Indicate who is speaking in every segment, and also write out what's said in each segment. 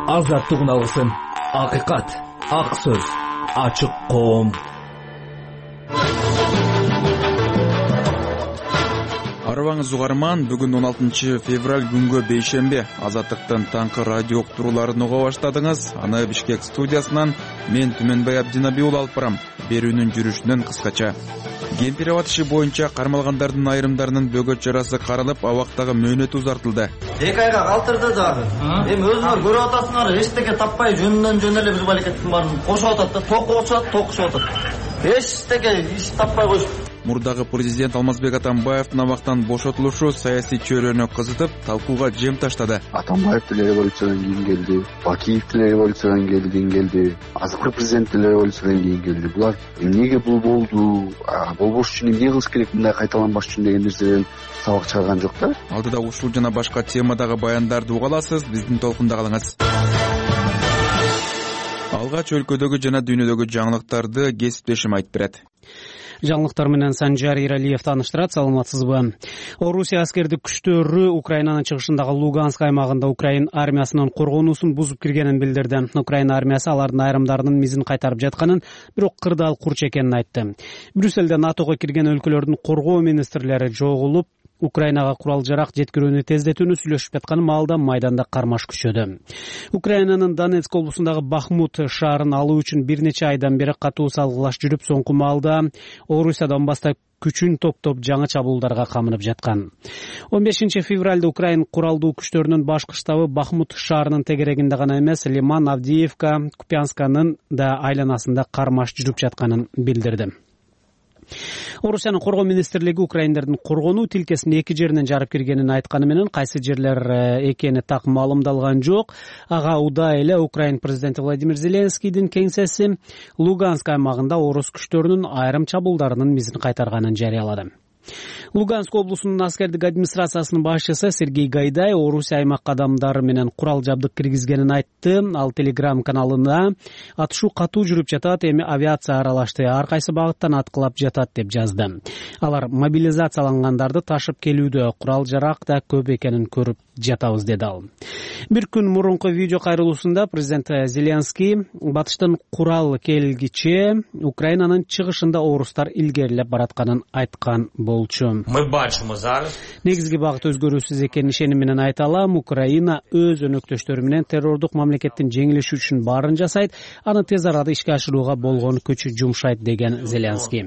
Speaker 1: азаттыгын алгысың. Акыйкат, ак сөз, ачык коом.
Speaker 2: Арыбаңыз угарман, бүгүн 16 февраль күнгө бейшембе. Азаттыктын таңкы радио уктурууларын уга баштадыңыз. Аны Бишкек студиясынан мен Түмөнбай Абдинаби ул алып барам. Берүүнүн жүрүшүнөн кыскача. Кемпирабад иши боюнча кармалгандардын айрымдарынын бөгөт жарасы каралып, абактагы мөөнөтү узартылды.
Speaker 3: 2 айга калтырды дагы. Эми өзүңөр көрүп атасыңар, эчтеке таппай жөн эле биз балекеттин баарын кошуп атат да, токушуп атат. Эчтеке иш таппай коюшуп.
Speaker 2: Мурдагы президент Алмазбек Атамбаевдин абактан бошотулушу саясий чөйрөнү кызытып, талкууга жем таштады.
Speaker 4: Атамбаев деле революциядан кийин келди, Бакиев деле революциядан келди, азыркы президент деле революциядан кийин келди. Булар эмнеге бул болду, болбош үчүн эмне кылыш керек, мындай кайталанбаш үчүн деген нерседен сабак чыгарган жок да.
Speaker 2: Алдыда ушул жана башка темадагы баяндарды уга аласыз, биздин толкунда калыңыз. Алгач өлкөдөгү жана дүйнөдөгү жаңылыктарды кесиптешим айтып берет.
Speaker 5: Жаңылыктар менен Санжар Иралиев тааныштырат. Саламатсызбы? Орусия аскердик күчтөрү Украинанын чыгышындагы Луганск аймагында Украин армиясынын коргонуусун бузуп киргенин билдирди. Украин армиясы алардын айрымдарынын мизин кайтарып жатканын, бирок кырдаал курч экенин айтты. Брюссельде НАТОго кирген өлкөлөрдүн коргоо министрлери жогулуп, Украинага курал жарак жеткирүүнү тездетүүнү сүйлөшүп жаткан маалда майданда кармаш күчөдү. Украинанын Донецк облусундагы Бахмут шаарын алуу үчүн бир нече айдан бери катуу салгылаш жүрүп, соңку маалда Орусия Донбасста күчүн топтоп жаңы чабуулдарга камынып жаткан. 15 февралда Украин куралдуу күчтөрүнүн башкы штабы Бахмут шаарынын тегерегинде гана эмес, Лиман, Авдеевка, Купянсканын да айланасында кармаш жүрүп жатканын билдирди. Орусиянын коргоо министрлиги Украиндардын коргонуу тилкесин эки жеринен жарып киргенин айтканы менен, кайсы жерлер экени так маалымдалган жок. Ага удай эле Украин президенти Владимир Зеленскийдин кеңсеси Луганск аймагында орус күчтөрүнүн айрым чабуулдарынын мизин кайтарганын жарыялады. Луганск облусунун аскердик администрациясынын башчысы Сергей Гайдай Орусия аймак адамдары менен курал жабдык киргизгенин айтты. Ал Telegram каналына атышуу катуу жүрүп жатат, эми авиация аралашты, ар кайсы багыттан аткылап жатат деп жазды. Алар мобилизациялангандарды ташып келүүдө, курал жарак да көп экенин көрүп жатабыз, деди ал. Бир күн мурунку видео кайрылуусунда президент Зеленский батыштын курал келгиче Украинанын чыгышында орустар илгерилеп баратканын айткан болчу. Негизги багыт өзгөрүүсүз экенин ишеним менен айта алам. Украина өз өнөктөштөрү менен террордук мамлекеттин жеңилиши үчүн баарын жасайт, аны тез арада ишке ашырууга болгон күчү жумшайт, деген Зеленский.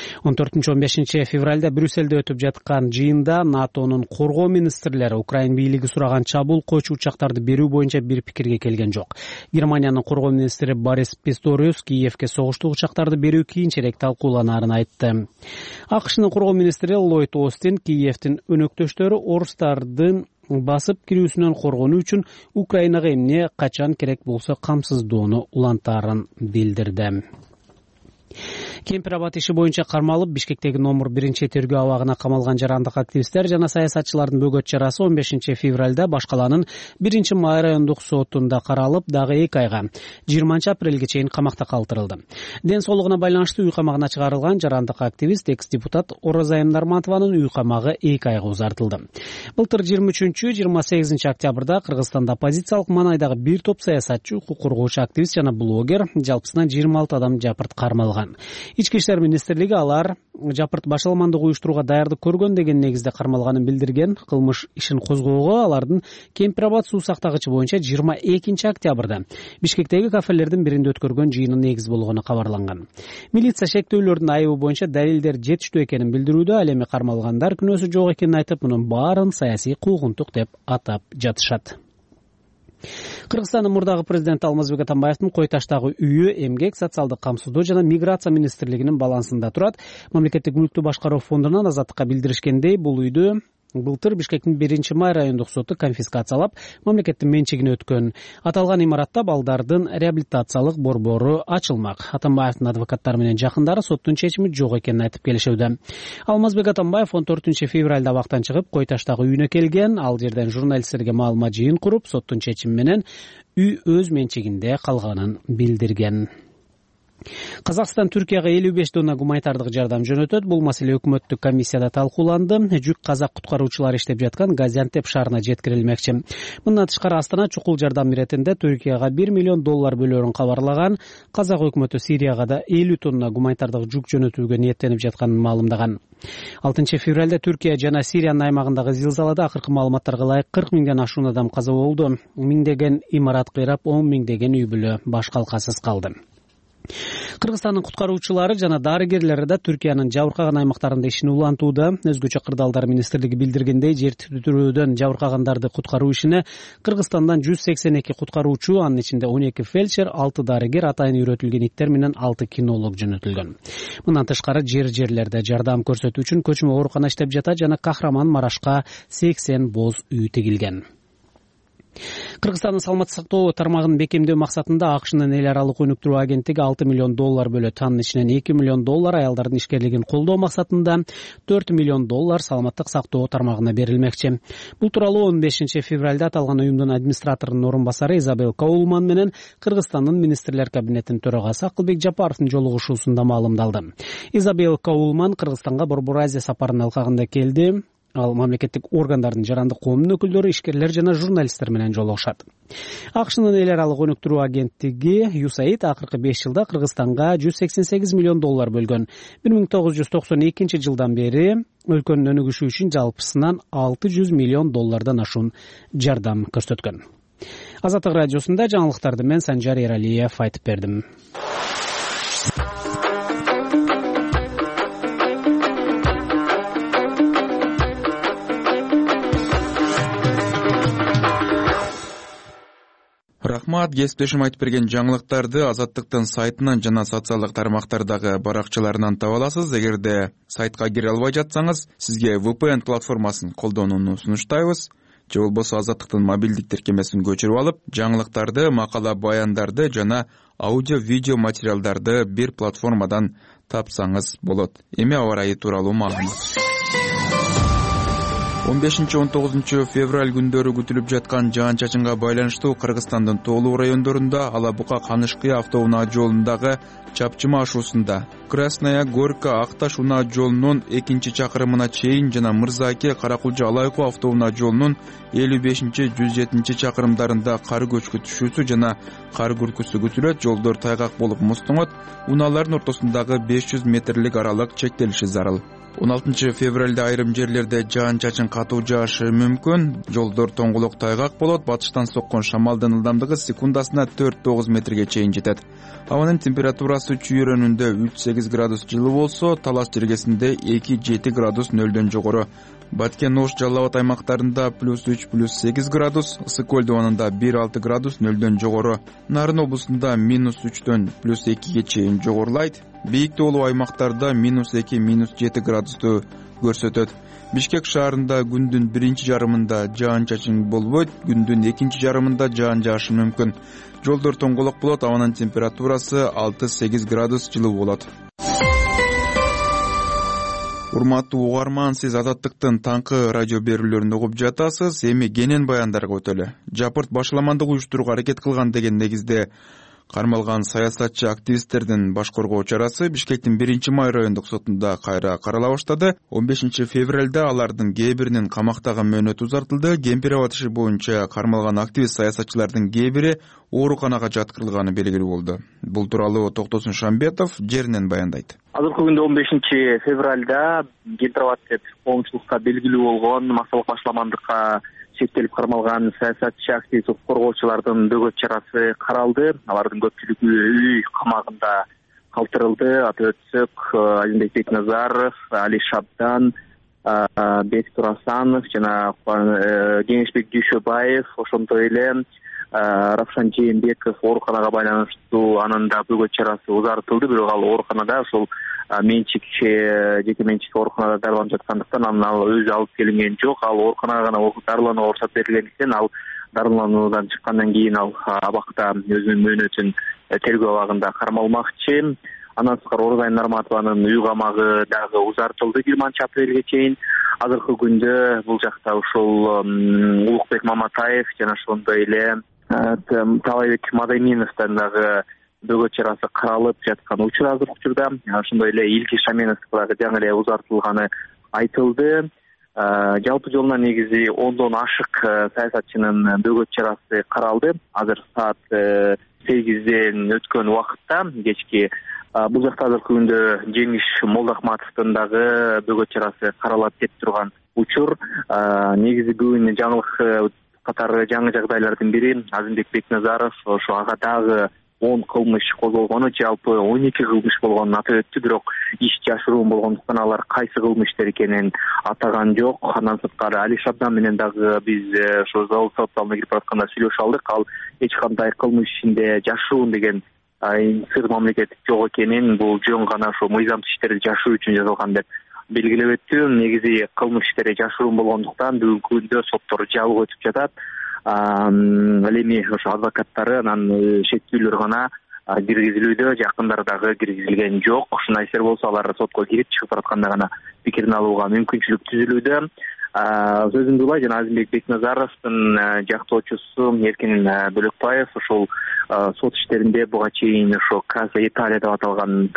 Speaker 5: 14-15 февралда Брюссельде өтүп жаткан жыйында НАТОнун коргоо министрлери Украин бийлиги сураган чабуул койчу учактарды берүү боюнча бир пикирге келген жок. Германиянын коргоо министри Борис Писториус Киевке согуштук учактарды берүү кийинчерээк талкууланаарын айтты. АКШнын коргоо министри Ллойд Остин Киевдин өнөктөштөрү орустардын басып кирүүсүнөн коргонуу үчүн Украинага эмне качан керек болсо камсыздоону улантаарын билдирди. Кемпирабад иши боюнча кармалып, Бишкектеги номер 1 тергөө абагына камалган жарандык активисттер жана саясатчылардын бөгөт жарасы 15 февралда Башкаланын 1-Май райондук сотунда каралып, дагы 2 айга 20 апрелге чейин камакта калтырылды. Ден соолугуна байланыштуу үй камагына чыгарылган жарандык активист экс-депутат Оразайым Нарматованын үй камагы 2 айга узартылды. Былтыр 23-28 октябрда Кыргызстанда оппозициялык маанайдагы бир топ саясатчы, укук коргоочу активист жана блогер жалпысынан 26 адам жапырт кармалган. Ички иштер министрлиги алар жапырт башаламандык уюштурууга даярдык көргөн деген негизде кармалганын билдирген. Кылмыш ишин козгоого алардын Кемпирабад суу сактагычы боюнча 22 октябрда Бишкектеги кафелердин биринде өткөргөн жыйыны негиз болгону кабарланган. Милиция шектөөлөрдүн айыбы боюнча далилдер жетиштүү экенин билдирүүдө, ал эми кармалгандар күнөөсү жок экенин айтып, мунун баарын саясий куугунтук деп атап жатышат. Кыргызстандын мурдагы президенти Алмазбек Атамбаевдин Кой таштагы үйү эмгек, социалдык камсыздоо жана миграция министрлигинин балансында турат. Мамлекеттик мүлктү башкаруу фондунан азаттыкка билдиришкендей, бул үйдү былтыр Бишкектин 1-Май райондук соту конфискациялап, мамлекеттин менчигине өткөн. Аталган имаратта балдардын реабилитациялык борбору ачылмак. Атамбаевдин адвокаттары менен жакындары соттун чечими жок экенин айтып келишүүдө. Алмазбек Атамбаев 14 февралда абактан чыгып, Кой таштагы үйүнө келген. Ал жерден журналисттерге маалымат жыйын куруп, соттун чечими менен үй өз менчигинде калганын билдирген. Казакстан Түркияга 55 тонна гуманитардык жардам жөнөтөт. Бул маселе өкмөттүк комиссияда талкууланды. Жүк казак куткаруучулары иштеп жаткан Газиантеп шаарына жеткирилмекчи. Мындан тышкары Астана чукул жардам иретинде Түркияга $1 миллион берөөрүн кабарлаган. Казак өкмөтү Сирияга да 50 тонна гуманитардык жүк жөнөтүүгө ниеттенип жатканын маалымдаган. 6 февралда Түркия жана Сириянын аймагындагы зилзалада акыркы маалыматтарга ылайык 40 миңден ашуун адам каза болду. Миңдеген имарат кыйрап, 10 миңдеген үй бүлө баш калкасыз калды. Кыргызстандын куткаруучулары жана дарыгерлери да Түркиянын жабыркаган аймактарында ишин улантууда. Өзгөчө Кырдаалдар министрлиги билдиргендей, жер титирөөдөн жабыркагандарды куткаруу ишине Кыргызстандан 182 куткаруучу, анын ичинде 12 фельдшер, 6 дарыгер, атайын үйрөтүлгөн иттер менен 6 кинолог жөнөтүлгөн. Мындан тышкары жерлерде жардам көрсөтүү үчүн көчмө оорукана иштеп жатат жана Кахраман-Марашка 80 боз үй тигилген. Кыргызстандын саламаттык сактоо тармагын бекемдөө максатында АКШнын эл аралык өнүктүрүү агенттиги $6 миллион бөлөт. Анын ичинен $2 миллион аялдардын ишкерлигин колдоо максатында, $4 миллион саламаттык сактоо тармагына берилмекчи. Бул тууралуу 15 февралда аталган уюмдун администраторунун орун басары Изабел Каулман менен Кыргызстандын министрлер кабинетинин төрагасы Акылбек Жапаровдун жолугушуусунда маалымдалды. Изабел Каулман Кыргызстанга Борбор Азия сапарын алкагында келди. Ал мамлекеттик органдардын жарандык коомдун өкүлдөрү, ишкерлер жана журналисттер менен жолугушат. АКШнын эл аралык өнүктүрүү агенттиги USAID акыркы 5 жылда Кыргызстанга $188 миллион бөлгөн. 1992 жылдан бери өлкөнүн өнүгүшү үчүн жалпысынан $600 миллион ашуун жардам көрсөткөн. Азаттык радиосунда жаңылыктарды мен Санжар Эралиев айтып бердим.
Speaker 2: Рахмат, кесиптешим айтып берген жаңылыктарды Азаттыктын сайтынан жана социалдык тармактардагы баракчаларынан таба аласыз. Эгерде сайтка кире албай жатсаңыз, сизге VPN платформасын колдонууну сунуштайбыз. Же болбосо Азаттыктын мобилдик тиркемесин көчүрүп алып, жаңылыктарды, макала баяндарды жана аудио-видео материалдарды бир платформадан тапсаңыз болот. Эми аба ырайы тууралуу маалымат. 15-19 февраль күндөрү күтүлүп жаткан жаан-чачынга байланыштуу Кыргызстандын тоолуу райондорунда Алабука-Канышкыя автоунаа жолундагы Чапчыма ашуусунда, Красная Горка-Акташ унаа жолунун 2-чакырымына чейин жана Мырзааке-Каракулжа-Алайкуу автоунаа жолунун 55-107 чакырымдарында кар көчкү түшүүсү жана кар күркүсү күтүлөт. Жолдор тайгак болуп муздоңот, унаалардын ортосундагы 500 метрлик аралык чектелиши зарыл. 16 февралда айрым жерлерде жаан-чачын катуу жаашы мүмкүн. Жолдор тоңголок тайгак болот. Батыштан соккон шамалдын ылдамдыгы секундасына 4-9 метрге чейин жетет. Абанын температурасы чүйөрөнүндө 3-8 градус жылы болсо, Талас жергесинде 2-7 градус нөлдөн жогору. Баткен, Ош, Жалал Абад аймактарында +3-+8 градус, Ысык көл дубанында 1-6 градус нөлдөн жогору. Нарын облусунда -3-төн +2ге чейин жогорулайт. Бийик тоолуу аймактарда -2-7 градусту көрсөтөт. Бишкек шаарында күндүн биринчи жарымында жаан-чачын болбойт, күндүн экинчи жарымында жаан жаашы мүмкүн. Жолдор тоңголок болот, абанын температурасы 6-8 градус жылуу болот. Урматтуу угарман, сиз Азаттыктын таңкы радио берүүлөрүн угуп жатасыз. Эми кенен баяндарга өтөлү. Жапырт башаламандык уюштурууга аракет кылган деген негизде кармалган саясатчы активисттердин баш коргоо чарасы Бишкектин 1-Май райондук сотунда кайра карала баштады. 15 февралда алардын кээ биринин камактагы мөөнөтү узартылды. Кемпир абад иши боюнча кармалган активист саясатчылардын кээ бири ооруканага жаткырылганы белгилүү болду. Бул тууралуу Токтосун Шамбетов жеринен баяндайт.
Speaker 6: Азыркы күндө 15 февралда Кемпир абад деп коомчулукка белгилүү болгон массалык башаламандыкка чектелип кармалган саясатчы активист коргоочулардын бөгөт чарасы каралды. Алардын көпчүлүгү үй камагында калтырылды. Атап өтсөк, Азимбек Бекназаров, Али Шабдан, Бек Турасанов жана Кеңешбек Дүйшөбаев, ошондой эле Равшан Жээнбеков ооруканага байланыштуу анын да бөгөт чарасы узартылды. Бирок ал ооруканада ошол жеке менчик ооруканада дарыланып жаткандыктан ал өзү алып келинген жок. Ал ооруканага гана дарыланууга уруксат берилгендиктен ал дарылануудан чыккандан кийин ал абакта өзүнүн мөөнөтүн тергөө абагында кармалмакчы. Андан тышкары Орозай Нарматованын үй камагы дагы узартылды 20-апрелге чейин. Азыркы күндө бул жакта ушул Улукбек Маматаев жана ошондой эле Талайбек Мадайминовдон дагы бөгөт чарасы каралып жаткан учур азыркы учурда. Ошондой эле Илкиш Шаменовскийга жаңы эле узартылганы айтылды. Жалпы жолуна негизи 10дон ашык саясатчынын бөгөт чарасы каралды. Азыр саат 8ден өткөн убакытта кечки бул жакта азыркы күндө Жеңиш Молдахматовдун дагы бөгөт чарасы каралат деп турган учур. Негизи күн жаңылык катары жаңы жагдайлардын бири Азимбек Бекназаров ошо ага дагы 10 кылмыш козголгону, жалпы 12 кылмыш болгонун атап өттү. Бирок иш жашыруун болгондуктан алар кайсы кылмыштар экенин атаган жок. Андан сырткары Али Шабдан менен дагы биз ошо сот залына кирип баратканда сүйлөшүп алдык. Ал эч кандай кылмыш ичинде жашыруун деген сыр мамлекет жок экенин, бул жөн гана ошо мыйзам иштерди жашыруу үчүн жасалган деп белгилеп өттү. Негизи кылмыш иштери жашыруун болгондуктан бүгүнкү күндө соттор жабык өтүп жатат. Ал эми ошо адвокаттары анан шектүүлөр гана киргизилүүдө, жакындары дагы киргизилген жок. Ушундай иштер болсо алар сотко кирип чыгып баратканда гана пикирин алууга мүмкүнчүлүк түзүлүүдө. Сөзүмдү улай жана Азимбек Бекназаровдун жактоочусу Эркин Бөлөкбаев ошол сот иштеринде буга чейин ошо Каза Италия деп аталган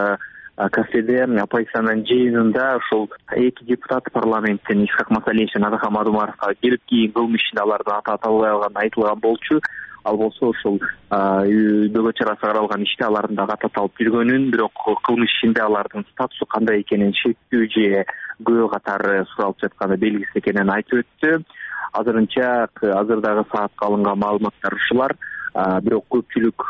Speaker 6: кафеде оппозициянын жыйынында ошол эки депутат парламенттен Исхак Масалиевич жана Атакан Мадумаровго келип кийин кылмыш ишинде алардын аты аталбай калганы айтылган болчу. Ал болсо ошол бөгөт чарасы каралган иште алардын дагы аты аталып жүргөнүн, бирок кылмыш ишинде алардын статусу кандай экенин шектүү же күбө катары суралып жатканы белгисиз экенин айтып өттү. Азырынча азыр дагы саатка алынган маалыматтар ушулар. Бирок көпчүлүк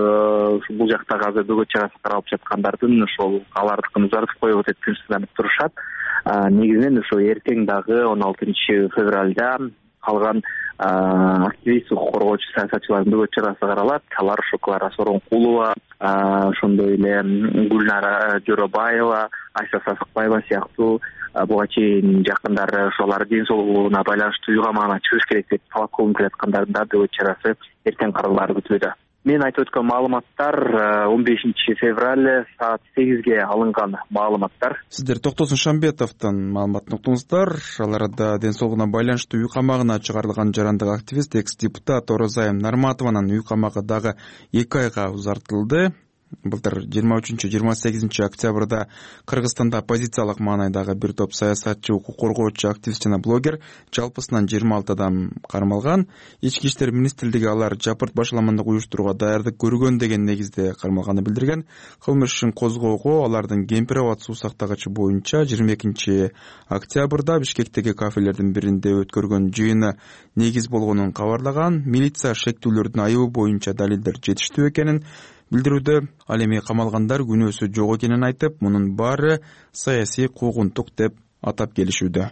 Speaker 6: бул жактагы азыр бөгөт чарасы каралып жаткандардын ошол алардыкын узартып коебуз деп күнсүзданып турушат. Негизинен ошо эртең дагы 16 февралда калган активист, укук коргоочу саясатчылардын бөгөт чарасы каралат. Алар ошо Клара Сооронкулова, ошондой эле Гүлнара Жоробаева, Айса Сасыкбаева сыяктуу буга чейин жакындары ошолар ден соолугуна байланыштуу үй камагына чыгыш керек деп талап кылынып жаткандардын да бөгөт чарасы эртең каралаары күтүлүүдө. Мен айтып өткөн маалыматтар 15 февраль саат 8ге алынган маалыматтар.
Speaker 2: Сиздер Токтосун Шамбетовдон маалыматын уктуңуздар. Аларда ден соолугуна байланыштуу үй камагына чыгарылган жарандык активист экс-депутат Орозайым Нарматованын үй камагы дагы 2 айга узартылды. Былтыр 23-28 октябрда Кыргызстанда оппозициялык маанайдагы бир топ саясатчы, укук коргоочу, активист жана блогер жалпысынан 26 адам кармалган. Ички иштер министрлиги алар жапырт башаламандык уюштурууга даярдык көргөн деген негизде кармалганы билдирген. Кылмыш ишин козгоого алардын Кемпир-Абад суу сактагычы боюнча 22 октябрда Бишкектеги кафелердин биринде өткөргөн жыйыны негиз болгонун кабарлаган. Милиция шектүүлөрдүн айыбы боюнча далилдер жетиштүү экенин билдирүүдө. Ал эми камалгандар күнөөсү жок экенин айтып, мунун баары саясий куугунтук деп атап келишүүдө.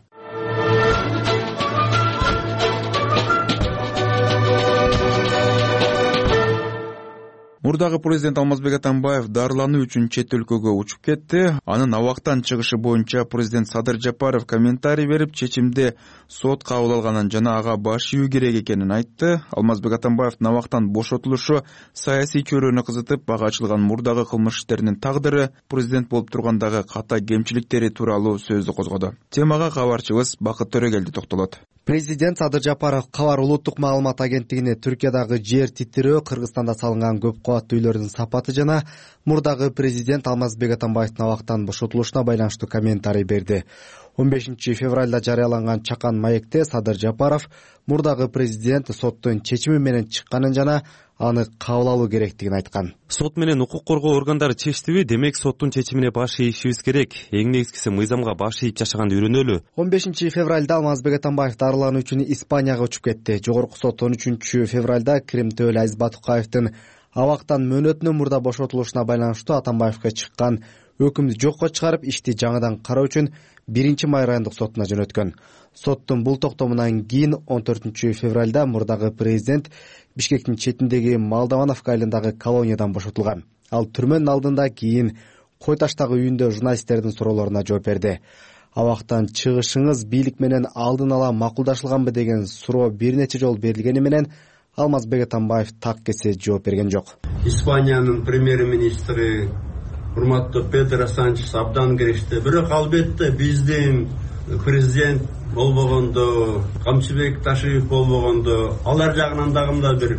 Speaker 2: Мурдагы президент Алмазбек Атамбаев дарылануу үчүн чет өлкөгө учуп кетти. Анын абактан чыгышы боюнча президент Садыр Жапаров комментарий берип, чечимди сот кабыл алганын жана ага баш ийүү керек экенин айтты. Алмазбек Атамбаевдин абактан бошотулушу саясий чөйрөнү кызытып, ага ачылган мурдагы кылмыш иштеринин тагдыры, президент болуп тургандагы ката кемчиликтери тууралуу сөздү козгоду. Темага кабарчыбыз Бакыт Төрөгелди токтолот.
Speaker 7: Президент Садыр Жапаров Кабар улуттук маалымат агенттигине Түркиядагы жер титирөө, Кыргызстанда салынган көп кабаттуу үйлөрдүн сапаты жана мурдагы президент Алмазбек Атамбаевдин абактан бошотулушуна байланыштуу комментарий берди. 15 февралда жарыяланган чакан маекте Садыр Жапаров мурдагы президент соттун чечими менен чыкканын жана аны кабыл алуу керектигин айткан.
Speaker 8: Сот менен укук коргоо органдары чечтиби? Демек соттун чечимине баш ийишибиз керек. Эң негизгиси мыйзамга баш ийип жашаганды үйрөнөлү.
Speaker 7: 15 февралда Алмазбек Атамбаев дарылануу үчүн Испанияга учуп кетти. Жогорку сот 13 февралда Крим Төөл Азиз Батукаевдин абактан мөөнөтүнөн мурда бошотулушуна байланыштуу Атамбаевге чыккан өкүмдү жокко чыгарып, ишти жаңыдан кароо үчүн 1-май райондук сотуна жөнөткөн. Соттун бул токтомунан кийин 14 февралда мурдагы президент Бишкектин четиндеги Молдавановка айылындагы колониядан бошотулган. Ал түрмөнүн алдында кийин Кой таштагы үйүндө журналисттердин суроолоруна жооп берди. Абактан чыгышыңыз бийлик менен алдын ала макулдашылганбы деген суроо бир нече жолу берилгени менен Алмазбек Атамбаев так кесе жооп берген жок.
Speaker 9: Испаниянын премьер-министри урматтуу Педро Санчес абдан киришти. Бирок албетте биздин президент болбогондо, Камчыбек Ташиев болбогондо, алар жагынан дагы бир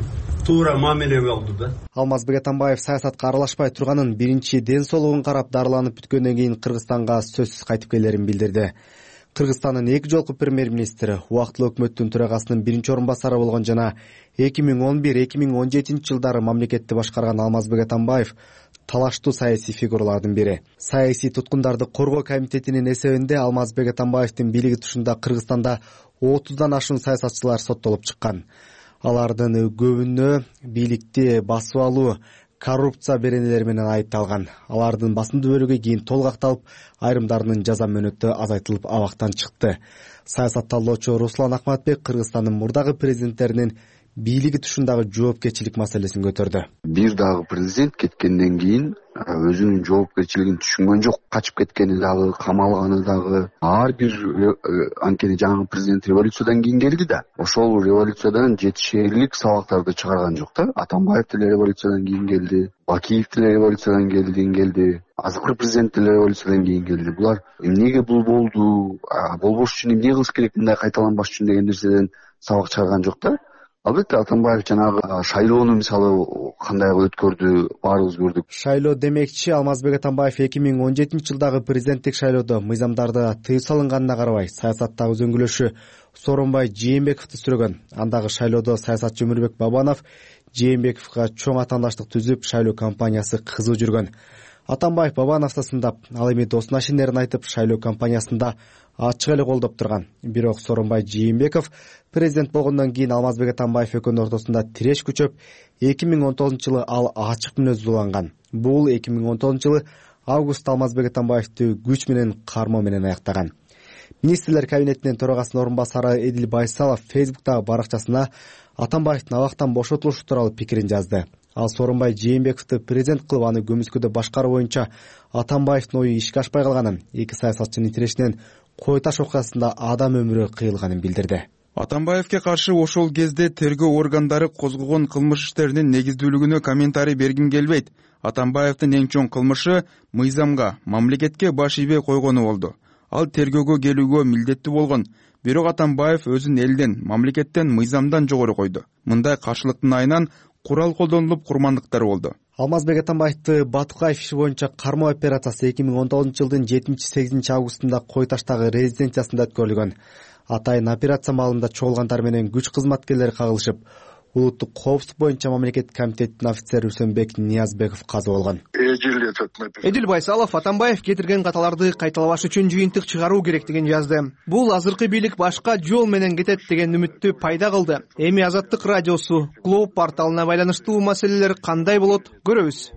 Speaker 9: туура мамиле болду да.
Speaker 7: Алмазбек Атамбаев саясатка аралашпай турганын, биринчи ден соолугун карап дарыланып бүткөндөн кийин Кыргызстанга сөзсүз кайтып келерин билдирди. Кыргызстандын эки жолку премьер-министри, убактылуу өкмөттүн төрагасынын биринчи орун басары болгон жана 2011-2017 жылдары мамлекетти башкарган Алмазбек Атамбаев талаштуу саясий фигуралардын бири. Саясий туткундарды коргоо комитетинин эсебинде Алмазбек Атамбаевдин бийлиги тушунда Кыргызстанда 30дан ашуун саясатчылар соттолуп чыккан. Алардын көбүнө бийликти басып алуу, коррупция беренелери менен айыпталган. Алардын басымдуу бөлүгү кийин толук акталып, айрымдарынын жаза мөөнөтү азайтылып абактан чыкты. Саясатталоочу Руслан Акматбек Кыргызстандын мурдагы президенттеринин бийлиги тушундагы жоопкерчилик маселесин көтөрдү.
Speaker 4: Бир дагы президент кеткенден кийин өзүнүн жоопкерчилигин түшүнгөн жок, качып кеткени дагы, камалганы дагы. Ар бир анткени жаңы президент революциядан кийин келди да. Ошол революциядан жетишерлик сабактарды чыгарган жок да. Атамбаев деле революциядан кийин келди, Бакиев деле революциядан келди, азыркы президент деле революциядан кийин келди. Булар эмнеге бул болду, болбош үчүн эмне кылыш керек, мындай кайталанбаш үчүн деген нерседен сабак чыгарган жок да. Албетте Атамбаев жанагы шайлоону мисалы кандай өткөрдү, баарыбыз көрдүк.
Speaker 7: Шайлоо демекчи, Алмазбек Атамбаев 2017 жылдагы президенттик шайлоодо мыйзамдарды тыюу салынганына карабай саясаттагы үзөңгүлөшү Сооронбай Жээнбековду сүрөгөн. Андагы шайлоодо саясатчы Өмүрбек Бабанов Жээнбековго чоң атаандаштык түзүп, шайлоо кампаниясы кызуу жүргөн. Атамбаев Бабановду сындап, ал эми досуна ишенерин айтып, шайлоо кампаниясында ачык эле колдоп турган. Бирок Сооронбай Жээнбеков президент болгондон кийин Алмазбек Атамбаев экөөнүн ортосунда тиреш күчөп, 2019 жылы ал ачык мүнөздүү уланган. Бул 2019 жылы август Алмазбек Атамбаевди күч менен кармоо менен аяктаган. Министрлер кабинетинин төрагасынын орун басары Эдил Байсалов Facebook'тагы баракчасына Атамбаевдин абактан бошотулушу тууралуу пикирин жазды. Ал Сооронбай Жээнбековду президент кылып, аны көмүскөдө башкаруу боюнча Атамбаевдин ою ишке ашпай калганын, эки саясатчынын тирешинен Кой таш окуясында адам өмүрү кыйылганын билдирди.
Speaker 2: Атамбаевке каршы ошол кезде тергөө органдары козгогон кылмыш иштеринин негиздүүлүгүнө комментарий бергим келбейт. Атамбаевдин эң чоң кылмышы мыйзамга, мамлекетке баш ийбей койгону болду. Ал тергөөгө келүүгө милдеттүү болгон. Бирок Атамбаев өзүн элден, мамлекеттен, мыйзамдан жогору койду. Мындай каршылыктын айынан курал колдонулуп курмандыктар болду.
Speaker 7: Алмазбек Атамбаевди Батукаев иши боюнча кармоо операциясы 2019 жылдын 7-8 августунда Кой таштагы резиденциясында өткөрүлгөн. Атайын операция маалында чогулгандар менен күч кызматкерлери кагылышып, улуттук коопсуздук боюнча мамлекеттик комитеттин офицери Үсөнбек Ниязбеков каза болгон.
Speaker 10: Эдил Байсалов Атамбаев кетирген каталарды кайталабаш үчүн жыйынтык чыгаруу керектигин жазды. Бул азыркы бийлик башка жол менен кетет деген үмүттү пайда кылды. Эми Азаттык радиосу, Глоб порталына байланыштуу маселелер кандай болот көрөбүз.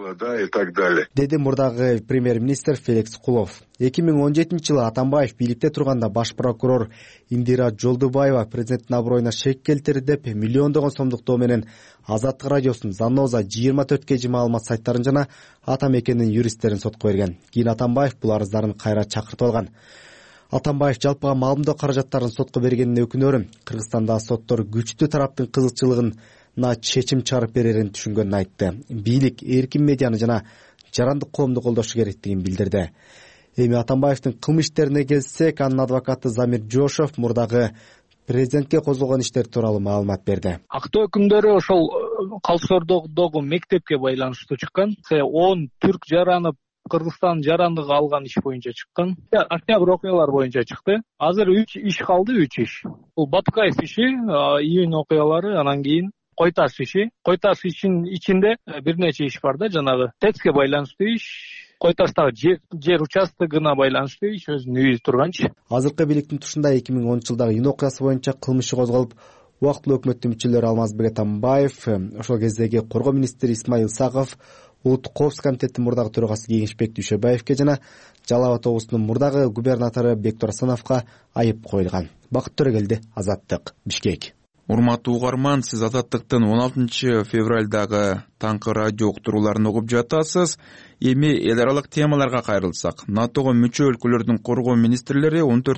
Speaker 4: И так далее.
Speaker 7: Деди мурдагы премьер-министр Феликс Кулов. 2017 жылы Атамбаев бийликте турганда баш прокурор Индира Жолдубаева президенттин аброюна шек келтирди деп миллиондогон сомдуктоо менен Азаттык радиосунун Заноза 24 кж маалымат сайттарын жана ата мекенин юристтерин сотко берген. Кийин Атамбаев бул арыздарын кайра чакыртып алган. Атамбаев жалпыга маалымдоо каражаттарын сотко бергенине өкүнөрүн, Кыргызстанда соттор күчтүү тараптын кызыкчылыгын чечим чыгарып берерин түшүнгөнүн айтты. Бийлик эркин медианы жана жарандык коомду колдошу керектигин билдирди. Эми Атамбаевдин кылмыш иштерине келсек, анын адвокаты Замир Жошов мурдагы президентке козголгон иштер тууралуу маалымат берди.
Speaker 11: Актоо өкүмдөрү ошол Калсордогу мектепке байланыштуу чыккан. 10 түрк жаранып Кыргызстан жарандыгы алган иш боюнча чыккан. Октябрь окуялар боюнча чыкты. Азыр 3 иш калды, 3 иш. Бул Батукаев иши, июнь окуялары, анан кийин Кой таш иши. Кой таш ишинин ичинде бир нече иш бар да, жанагы ТЭЦке байланыштуу иш, Кой таштагы жер участогуна байланыштуу иш өзүнүн үйү турганчы.
Speaker 7: Азыркы бийликтин тушунда 2010 жылдагы июнь окуясы боюнча кылмыш голуп, убактылуу өкмөттүн мүчөлөрү Алмазбек Атамбаев, ошол кездеги коргоо министри Исмаил Саков, улуттук коопсуздук комитеттин мурдагы төрагасы Кеңешбек Дүйшөбаевке жана Жалал Абад облусунун мурдагы губернатору Бектур Асановго айып коюлган. Бакыт Төрөгелди, Азаттык, Бишкек.
Speaker 2: Урматтуу угарман, сиз Азаттыктын 16 февралдагы таңкы радио уктурууларын угуп жатасыз. Эми эл аралык темаларга кайрылсак, НАТОго мүчө өлкөлөрдүн коргоо министрлери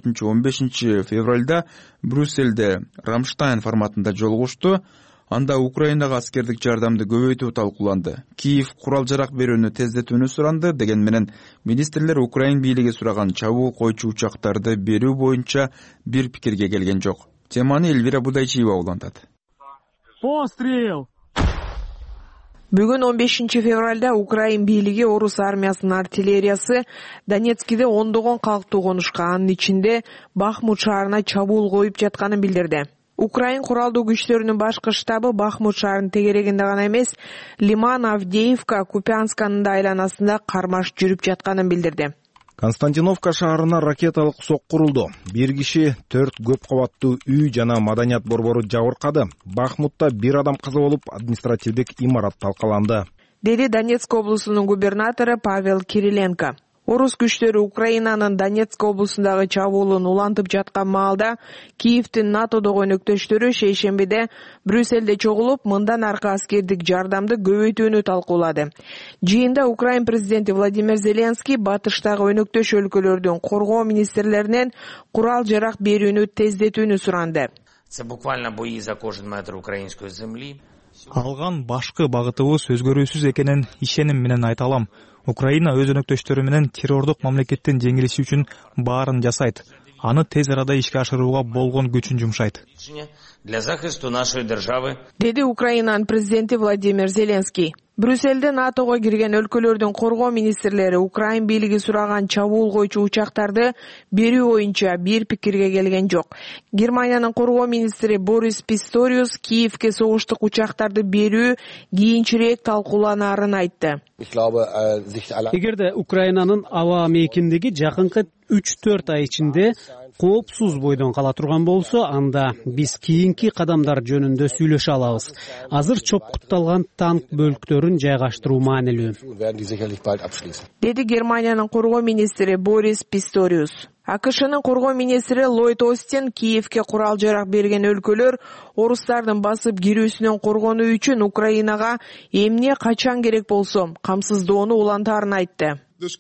Speaker 2: 14-15 февралда Брюссельде Рамштайн форматында жолугушту. Анда Украинага аскердик жардамды көбөйтүү талкууланды. Киев курал-жарак берүүнү тездетүүнү суранды. Деген менен министрлер Украин бийлиги сураган чабуул койчу учактарды берүү боюнча бир пикирге келген жок. Теманы Эльвира Будайчиева улантат.
Speaker 12: Пострел! Бүгүн 15 февралда Украин бийлиги орус армиясынын артиллериясы Донецкиде ондогон калктуу конушка, анын ичинде Бахмут шаарына чабуул коюп жатканын билдирди. Украин куралдуу күчтөрүнүн башкы штабы Бахмут шаарынын тегерегинде гана эмес, Лиман, Авдеевка, Купянсканын да айланасында кармаш жүрүп жатканын билдирди.
Speaker 13: Константиновка шаарына ракеталык сок курулду. Бир киши 4 көп кабаттуу үй жана маданият борбору жабыркады. Бахмутта 1 адам каза болуп, административдик имарат талкаланды,
Speaker 12: деди Донецк облусунун губернатору Павел Кириленко. Орус күчтөрү Украинанын Донецк облусундагы чабуулун улантып жаткан маалда Киевдин НАТОдогу өнөктөштөрү шейшембиде Брюссельде чогулуп, мындан аркы аскердик жардамды көбөйтүүнү талкуулады. Жыйында Украин президенти Владимир Зеленский батыштагы өнөктөш өлкөлөрдүн коргоо министрлеринен курал жарак берүүнү тездетүүнү суранды.
Speaker 14: Це буквально бої за кожен метр української землі.
Speaker 15: Алган башкы багытыбыз өзгөрүүсүз экенин ишеним менен айта алам. Украина өз өнөктөштөрү менен террордук мамлекеттин жеңилиши үчүн баарын жасайт. Аны тез арада ишке ашырууга болгон күчүн жумшайт.
Speaker 14: Для захисту нашої держави,
Speaker 12: деди Украинанын президенти Владимир Зеленский. Брюссельде НАТОго кирген өлкөлөрдүн коргоо министрлери Украин бийлиги сураган чабуул койчу учактарды берүү боюнча бир пикирге келген жок. Германиянын коргоо министри Борис Писториус Киевге согуштук учактарды берүү кийинчерээк талкууланаарын айтты.
Speaker 5: Эгерде Украинанын аба мейкиндиги жакынкы 3-4 ай ичинде коопсуз бойдон кала турган болсо, анда биз кийинки кадамдар жөнүндө сүйлөшө алабыз. Азыр чопкутталган танк бөлүктөрүн жайгаштыруу маанилүү,
Speaker 12: деди Германиянын коргоо министри Борис Писториус. АКШнын коргоо министри Ллойд Остин Киевге курал жарак берген өлкөлөр орустардын басып кирүүсүнөн коргонуу үчүн Украинага эмне качан керек болсо камсыздоону улантаарын айтты.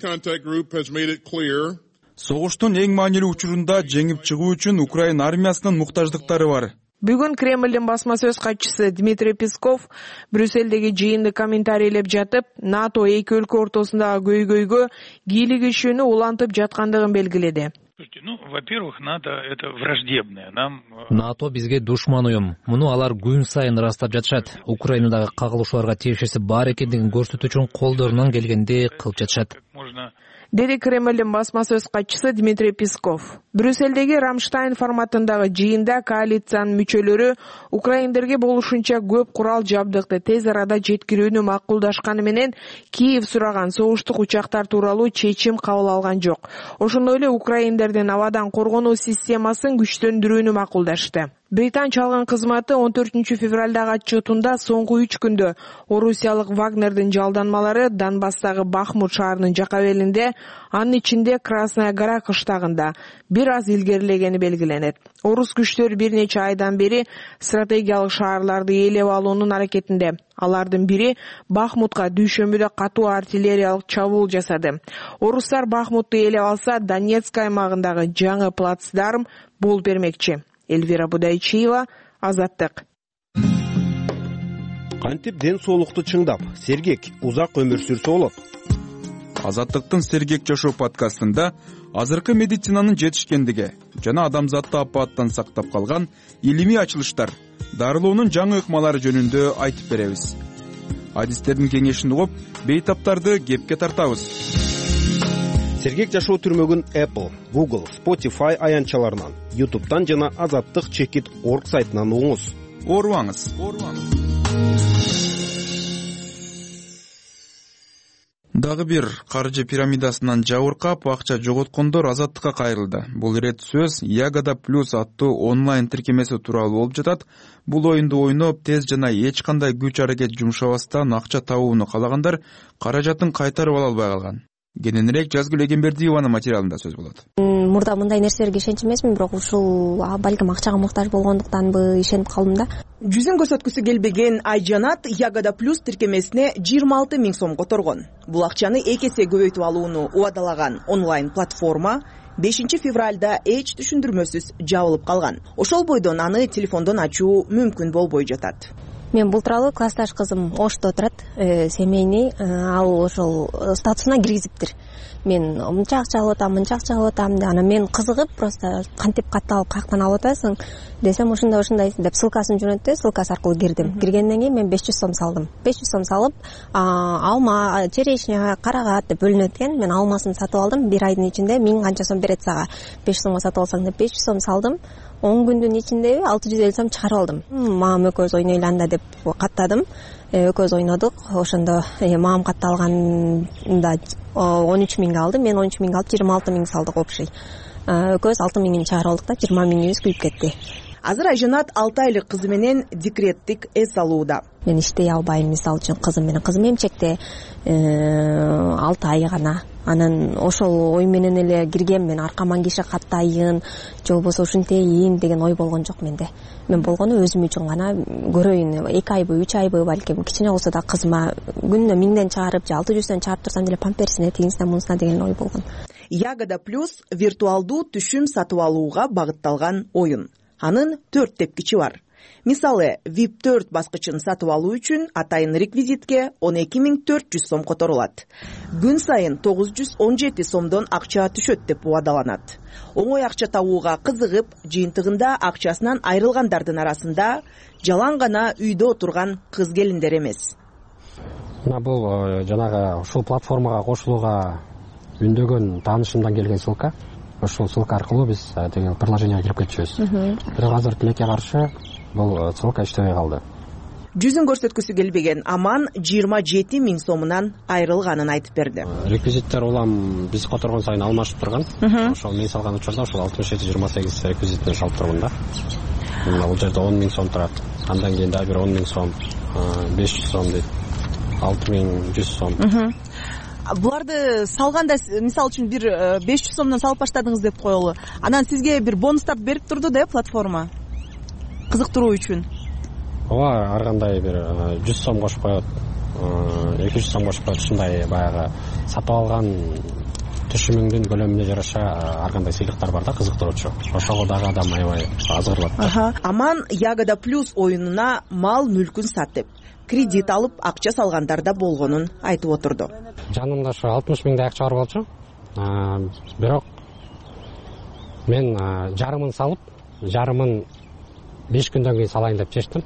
Speaker 2: Согуштун эң маанилүү учурунда жеңип чыгуу үчүн Украин армиясынын муктаждыктары бар.
Speaker 12: Бүгүн Кремлдин басма сөз катчысы Дмитрий Песков Брюссельдеги жыйынды комментарийлеп жатып, НАТО эки өлкө ортосундагы көйгөйгө кийлигишүүнү улантып жаткандыгын белгиледи.
Speaker 16: Во-первых, НАТО это враждебное.
Speaker 1: НАТО бизге душман уюм. Муну алар күн сайын ырастап жатышат. Украинадагы кагылышууларга тиешеси бар экендигин көрсөтүү үчүн колдорунан келгенди кылып жатышат,
Speaker 12: деди Кремлдин басма сөз катчысы Дмитрий Песков. Брюссельдеги Рамштайн форматындагы жыйында коалициянын мүчөлөрү украиндерге болушунча көп курал жабдыкты тез арада жеткирүүнү макулдашканы менен Киев сураган согуштук учактар тууралуу чечим кабыл алган жок. Ошондой эле украиндердин абадан коргонуу системасын күчтөндүрүүнү макулдашты. Британ чалгын кызматы 14 февралдагы отчетунда соңку 3 күндө орусиялык Вагнердин жалданмалары Донбасстагы Бахмут шаарынын жакабелинде, анын ичинде Красная Гора кыштагында бир аз илгерилегени белгиленет. Орус күчтөрү бир нече айдан бери стратегиялык шаарларды ээлеп алуунун аракетинде. Алардын бири Бахмутка дүйшөмбүдө катуу артиллериялык чабуул жасады. Орустар Бахмутты ээлеп алса, Донецк аймагындагы жаңы плацдарм болуп бермекчи. Эльвира Будайчиева, Азаттык.
Speaker 13: Кантип ден соолукту чыңдап, сергек, узак өмүр сүрсө болот.
Speaker 2: Азаттыктын Сергек жашоо подкастында азыркы медицинанын жетишкендиги жана адамзатты апааттан сактап калган илимий ачылыштар, дарылоонун жаңы ыкмалары жөнүндө айтып беребиз. Адистердин кеңешин угуп, бейтаптарды кепке тартабыз.
Speaker 13: Сергек жашоо түрмөгүн Apple, Google, Spotify аянтчаларынан, YouTube'дан жана azattik.org сайтынан угуңуз.
Speaker 2: Оорубаңыз. Дагы бир каржы пирамидасынан жабыркап, акча жоготкондор Азаттыкка кайрылды. Бул ирет сөз Ягода Плюс аттуу онлайн тиркемеси тууралуу болуп жатат. Бул оюнду ойноп, тез жана эч кандай күч аракет жумшабастан акча табууну каалагандар каражатын кайтарып ала албай калган. Кененирээк Жазгүл Эгембердиеванын материалында сөз болот.
Speaker 17: Мурда мындай нерселерге ишенчү эмесмин, бирок ушул балким акчага муктаж болгондуктанбы ишенип калдым да.
Speaker 18: Жүзүн көрсөткүсү келбеген Айжанат Ягода Плюс тиркемесине 26 000 сом которгон. Бул акчаны эки эсе көбөйтүп алууну убадалаган онлайн платформа 5 февралда эч түшүндүрмөсүз жабылып калган. Ошол бойдон аны телефондон ачуу мүмкүн болбой жатат.
Speaker 17: мен бул тууралуу классташ кызым Ошто турат, семейный, ал ошол статусуна киргизиптир. Мен мынча акча алып атам, мынча акча алып атам деп, анан мен кызыгып просто кантип катталып каяктан алып атасың десем, ушундай деп ссылкасын жөнөттү. Ссылкасы аркылуу кирдим. Киргенден кийин мен 500 сом салдым. 500 сом салып, алма, черешня, карагат деп бөлүнөт экен. Мен алмасын сатып алдым. Bir айдын ичинде 1000 канча сом берет сага. 500 сомго сатып алсаң деп 500 сом салдым. 10 күндүн ичинде 650 сом чыгарып алдым. Мамам экөөбүз ойнойлу анда деп каттадым. Экөөбүз ойнодук. Ошондо мамам катталганда 13 миңге алды. Мен 13 миңге алып 26 миң салдык общий. Экөөбүз 6 миңин чыгарып алдык да 20 миңибиз күйүп кетти.
Speaker 18: Азыр Айжанат 6 айлык кызы менен декреттик эс алууда.
Speaker 17: Мен иштей албайм, мисалы үчүн кызым менен. Кызым эмчекте 6 ай гана. Анан ошол ой менен эле киргем мен, аркаман киши каттайын, же болбосо ушинтейин деген ой болгон жок менде. Мен болгону өзүм үчүн гана көрөйүн, 2 айбы, 3 айбы балким кичине болсо да кызыма күнүнө 1000ден чыгарып же 600дөн чыгарып турсам деле памперсине, тигинсине, мунусуна деген ой болгон.
Speaker 18: Ягода плюс виртуалдуу түшүм сатып алууга багытталган оюн. Анын 4 тепкичи бар. Мисалы, VIP 4 баскычын сатып алуу үчүн атайын реквизитке 12400 сом которулат. Күн сайын 917 сомдон акча түшөт деп убадаланат. Оңой акча табууга кызыгып, жыйынтыгында акчасынан айрылгандардын арасында жалаң гана үйдө отурган кыз келиндер эмес.
Speaker 19: Бул жанагы ушул платформага кошулууга үндөгөн таанышымдан келген ссылка. Ошол ссылка аркылуу биз деген приложенияга кирип кетчүбүз. Бирок азыр тилекке каршы бул ссылка иштебей калды.
Speaker 18: Жүзүн көрсөткүсү келбеген Аман 27 миң сомунан айрылганын айтып берди.
Speaker 19: Реквизиттер улам биз которгон сайын алмашып турган. Ошол мен салган учурда ошол 67-28 реквизитин салып турмун да. Бул жерде 10 миң сом турат. Андан кийин дагы бир 10 миң сом, 500 сом дейт. 6100 сом.
Speaker 18: Буларды салганда, мисалы үчүн бир 500 сомдон салып баштадыңыз деп коелу. Анан сизге бир бонустар берип турду да платформа? Кызыктыруу үчүн.
Speaker 19: Ооба, ар кандай бир 100 сом кошуп коет, 200 сом кошуп коет. Ушундай баягы сатып алган түшүмүңдүн көлөмүнө жараша ар кандай сыйлыктар бар да, кызыктыруучу. Ошого дагы адам аябай азгырылат.
Speaker 18: Аман Ягода плюс оюнуна мал мүлкүн сатып, кредит алып акча салгандар да болгонун айтып отурду.
Speaker 19: Жанымда ошо 60 миңдей акча бар болчу. Бирок мен жарымын салып, жарымын 5 күндөн кийин салайын деп чечтим.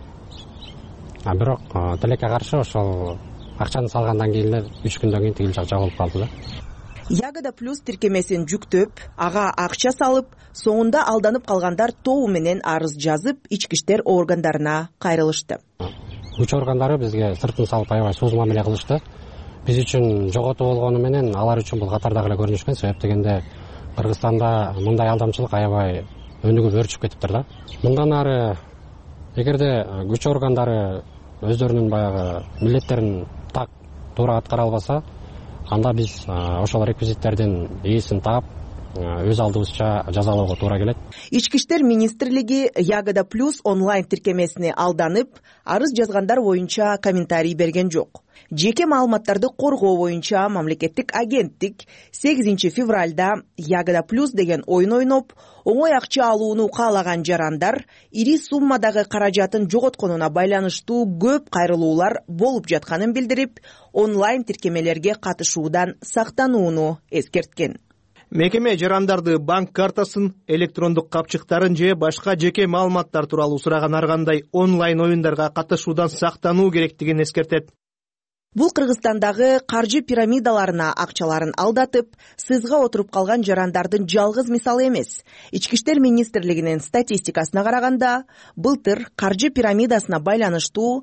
Speaker 19: Бирок тилекке каршы ошол акчаны салгандан кийин эле 3 күндөн кийин тигил жак жабылып калды да.
Speaker 18: Ягода плюс тиркемесин жүктөп, ага акча салып, соңунда алданып калгандар тобу менен арыз жазып, ички иштер органдарына кайрылышты.
Speaker 19: Күч органдары бизге сыртын салып аябай сууз мамиле кылышты. Биз үчүн жоготуу болгону менен алар үчүн бул катардагы эле көрүнүшкөн. Себеп дегенде Кыргызстанда мындай алдамчылык аябай өнүгүп өрчүп кетиптир да. Мындан ары эгерде күч органдары өздөрүнүн баягы милдеттерин так туура аткара албаса, анда биз ошол реквизиттердин ээсин таап өз алдыбызча жазалоого туура келет.
Speaker 18: Ички иштер министрлиги Ягода плюс онлайн тиркемесине алданып, арыз жазгандар боюнча комментарий берген жок. Жеке маалыматтарды коргоо боюнча мамлекеттик агенттик 8 февралда Ягода плюс деген оюн ойноп, оңой акча алууну каалаган жарандар ири суммадагы каражатын жоготконуна байланыштуу көп кайрылуулар болуп жатканын билдирип, онлайн тиркемелерге катышуудан сактанууну эскерткен.
Speaker 10: Мекеме жарандарды банк картасын, электрондук капчыктарын же башка жеке маалыматтар тууралуу сураган ар кандай онлайн оюндарга катышуудан сактануу керектигин эскертет.
Speaker 18: Бул Кыргызстандагы каржы пирамидаларына акчаларын алдатып, сызга отуруп калган жарандардын жалгыз мисалы эмес. Ички иштер министрлигинин статистикасына караганда, былтыр каржы пирамидасына байланыштуу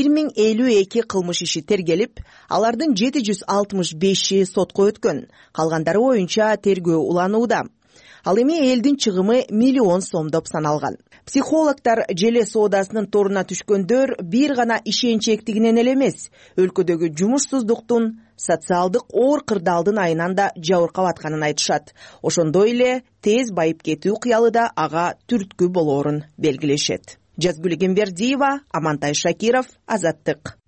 Speaker 18: 1052 кылмыш иши тергелип, алардын 765 сотко өткөн. Калгандары боюнча тергөө уланууда. Ал эми элдин чыгымы миллион сомдоп саналган. Психологтар желе соодасынын торуна түшкөндөр бир гана ишенчектигинен эле эмес, өлкөдөгү жумушсуздуктун, социалдык оор кырдаалдын айынан да жабыркап атканын айтышат. Ошондой эле тез байып кетүү кыялы да ага түрткү болоорун белгилешет. Жазгүл Гембердиева, Амантай Шакиров, Азаттык.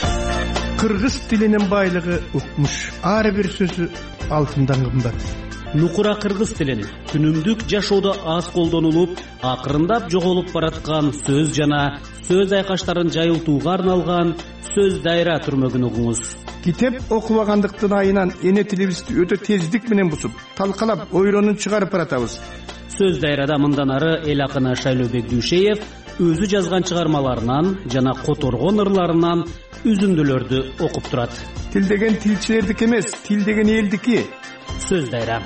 Speaker 10: Кыргыз тилинин байлыгы укмуш. Ар бир сөзү алтындан кымбат.
Speaker 5: нукура кыргыз тилин күнүмдүк жашоодо аз колдонулуп, акырындап жоголуп бараткан сөз жана сөз айкаштарын жайылтууга арналган сөз дайра түрмөгүн угуңуз.
Speaker 10: Китеп окубагандыктын айынан эне тилибизди өтө тездик менен бусуп, талкалап, ойронун чыгарып баратабыз.
Speaker 5: Сөз дайрада мындан ары эл акыны Шайлообек Дүйшеев өзү жазган чыгармаларынан жана которгон ырларынан үзүндүлөрдү окуп турат.
Speaker 10: Тил деген тилчилердики эмес, тил деген элдики.
Speaker 5: Сөз дайра.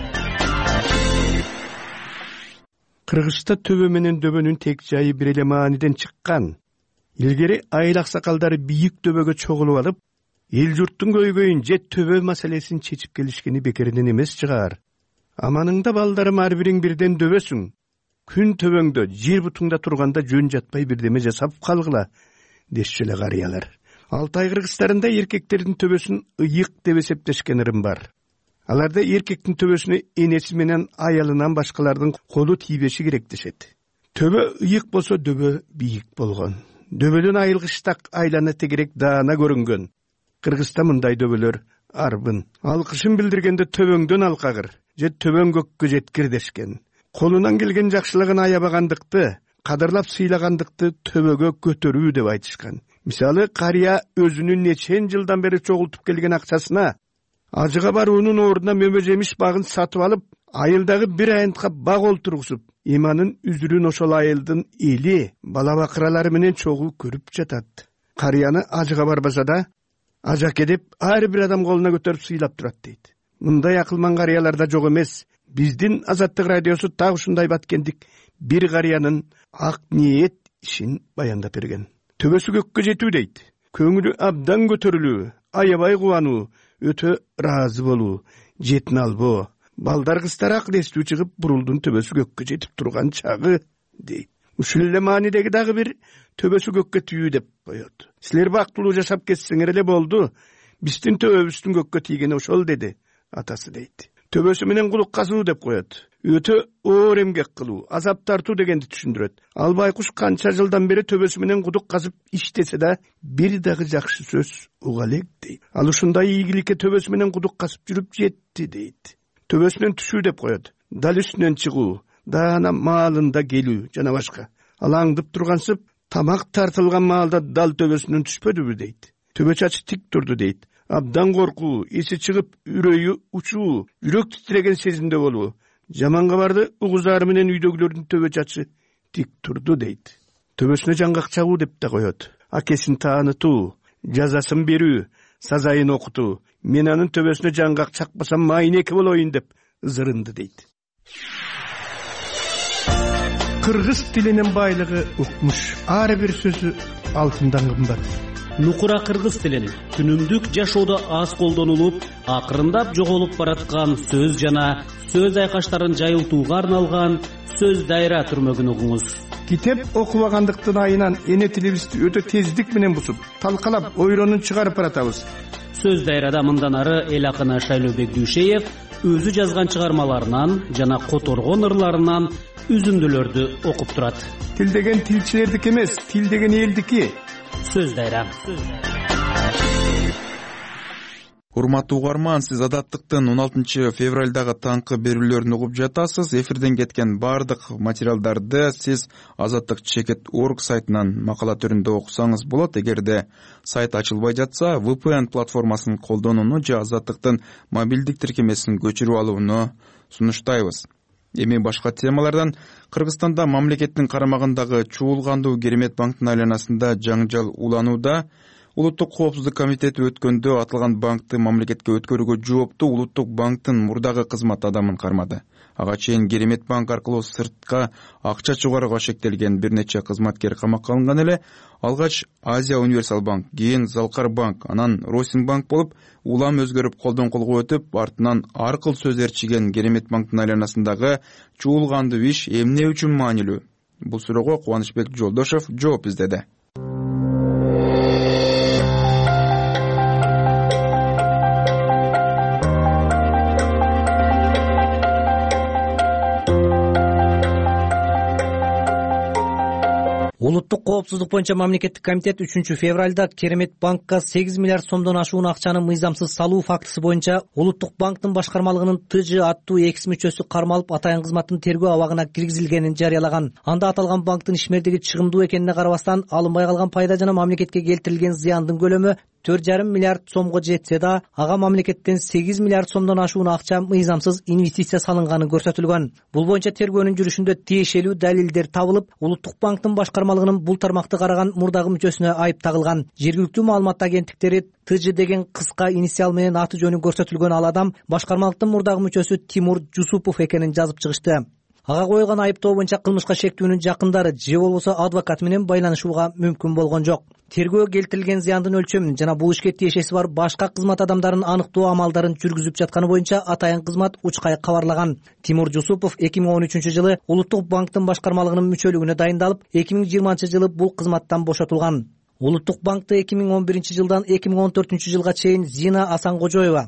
Speaker 10: Кыргызча төбө менен дөбөнүн тек жайы бир эле мааниден чыккан. Илгери айыл аксакалдары бийик төбөгө чогулуп алып, эл журттун көйгөйүн же төбө маселесин чечип келишкени бекеринен эмес чыгар. Аманыңда балдарым ар бириң бирден дөбөсүң. Күн төбөңдө, жер бутуңда турганда жөн жатпай бирдеме жасап калгыла, дешчү эле карыялар. Алтай кыргыздарында эркектердин төбөсүн ыйык деп эсептешкен ырым бар. Аларда эркектин төбөсүнө энеси менен аялынан башкалардын колу тийбеши керек дешет. Төбө ыйык болсо дөбө бийик болгон. Дөбөдөн айылгыштак айлана тегерек даана көрүнгөн. Кыргызда мындай дөбөлөр арбын. Алкышын билдиргенде төбөңдөн алкагыр же төбөң көккө жеткир дешкен. Колунан келген жакшылыгын аябагандыкты, кадырлап сыйлагандыкты төбөгө көтөрүү деп айтышкан. Мисалы, карыя өзүнүн нечен жылдан бери чогултуп келген акчасына ажыга баруунун ордуна мөмө жемиш багын сатып алып, айылдагы бир айынтка баг олтургузуп, иманын үзүрүн ошол айылдын эли, бала бакыралары менен чогуу көрүп жатат. Карыяны ажыга барбаса да, ажаке деп ар бир адам колуна көтөрүп сыйлап турат дейт. Мындай акылман карыяларда жок эмес. Биздин Азаттык радиосу так ушундай баткендик бир карыянын ак ниет ишин баяндап берген. Төбөсү көккө жетүү дейт. Көңүлү абдан көтөрүлүү, аябай кубануу, өтө ыраазы болуу, жетин албоо. Балдар кыздар акыл эстүү чыгып, бурулдун төбөсү көккө жетип турган чагы дейт. Ушул эле маанидеги дагы бир төбөсү көккө тийүү деп коет. Силер бактылуу жашап кетсеңер эле болду. Биздин төбөбүздүн көккө тийгени ошол деди атасы дейт. Төбөсү менен кулук казуу деп коет. Өтө оор эмгек кылуу, азап тартуу дегенди түшүндүрөт. Ал байкуш канча жылдан бери төбөсү менен кудук казып иштесе да, бир дагы жакшы сөз уга элек дейт. Ал ушундай ийгиликке төбөсү менен кудук казып жүрүп жетти дейт. Төбөсүнөн түшүү деп коет. Дал үстүнөн чыгуу, даана маалында келүү жана башка. Ал аңдып тургансып, тамак тартылган маалда дал төбөсүнөн түшпөдүбү дейт. Төбө чачы тик турду дейт. Абдан коркуу, эси чыгып, үрөйү учуу, жүрөк титиреген сезимде болуу. Жаман кабарды угузары менен үйдөгүлөрдүн төбө чачы тик турду дейт. Төбөсүнө жаңгак чагуу деп да коет. Акесин таанытуу, жазасын берүү, сазайын окутуу. Мен анын төбөсүнө жаңгак чакпасам майнеке болоюн деп ызырынды дейт. Кыргыз тилинин байлыгы укмуш. Ар бир сөзү алтындан кымбат.
Speaker 5: Нукура кыргыз тилин күнүмдүк жашоодо аз колдонулуп, акырындап жоголуп бараткан сөз жана сөз айкаштарын жайылтууга арналган сөз дайра түрмөгүн угуңуз.
Speaker 10: Китеп окубагандыктын айынан эне тилибизди өтө тездик менен бусуп, талкалап, ойронун чыгарып баратабыз.
Speaker 5: Сөз дайрада мындан ары эл акыны Шайлообек Дүйшеев өзү жазган чыгармаларынан жана которгон ырларынан үзүндүлөрдү окуп турат.
Speaker 10: Тил деген тилчилердики эмес, тил деген элдики.
Speaker 5: Сөз дайра.
Speaker 2: Урматтуу угарман, сиз Азаттыктын 16 февралдагы таңкы берүүлөрүн угуп жатасыз. Эфирден кеткен бардык материалдарды сиз azattik.org сайтынан макала түрүндө окусаңыз болот. Эгерде сайт ачылбай жатса, VPN платформасын колдонууну же Азаттыктын мобилдик тиркемесин көчүрүп алууну сунуштайбыз. Эми башка темалардан, Кыргызстанда мамлекеттин карамагындагы Чуулгандуу Керемет банктын айланасында жаңжал уланууда. Улуттук коопсуздук комитети өткөндө аталган банкты мамлекетке өткөрүүгө жооптуу Улуттук банктын мурдагы кызмат адамын кармады. Ага чейин Керемет банк аркылуу сыртка акча чыгарууга шектелген бир нече кызматкер камакка алынган эле. Алгач Азия Универсал банк, кийин Залкар банк, анан Росин банк болуп, улам өзгөрүп колдон колго өтүп, артынан аркыл сөз ээрчиген Керемет банктын айланасындагы чуулгандуу иш эмне үчүн маанилүү? Бул суроого Кубанычбек Жолдошов жооп издеди.
Speaker 5: Улуттук коопсуздук боюнча мамлекеттик комитет 3 февралда Керемет банкка 8 миллиард сомдон ашуун акчаны мыйзамсыз салуу фактысы боюнча Улуттук банктын башкармалыгынын ТЖ аттуу экс мүчөсү кармалып, атайын кызматтын тергөө абагына киргизилгенин жарыялаган. Анда аталган банктын ишмердиги чыгымдуу экенине карабастан, алынбай калган пайда жана мамлекетке келтирилген зыяндын көлөмү 4,5 миллиард сомго жетсе да, ага мамлекеттен 8 миллиард сомдон ашуун акча мыйзамсыз инвестиция салынганы көрсөтүлгөн. Бул боюнча тергөөнүн жүрүшүндө тиешелүү далилдер табылып, Улуттук банктын башкармалыгынын бул тармакты караган мурдагы мүчөсүнө айып тагылган. Жергиликтүү маалымат агенттиктери ТЖ деген кыска инициал менен аты жөнү көрсөтүлгөн ал адам башкармалыктын мурдагы мүчөсү Тимур Жусупов экенин жазып чыгышты. Ага коюлган айыптоо боюнча кылмышка шектүүнүн жакындары же болбосо адвокат менен байланышууга мүмкүн болгон жок. Тергөө келтирилген зыяндын өлчөмүн жана бул ишке тиешеси бар башка кызмат адамдарын аныктоо амалдарын жүргүзүп жатканы боюнча атайын кызмат Учкай кабарлаган. Тимур Жусупов 2013 жылы Улуттук банктын башкармалыгынын мүчөлүгүнө дайындалып, 2020 жылы бул кызматтан бошотулган. Улуттук банкты 2011 жылдан 2014 жылга чейин Зина Асанкожоева,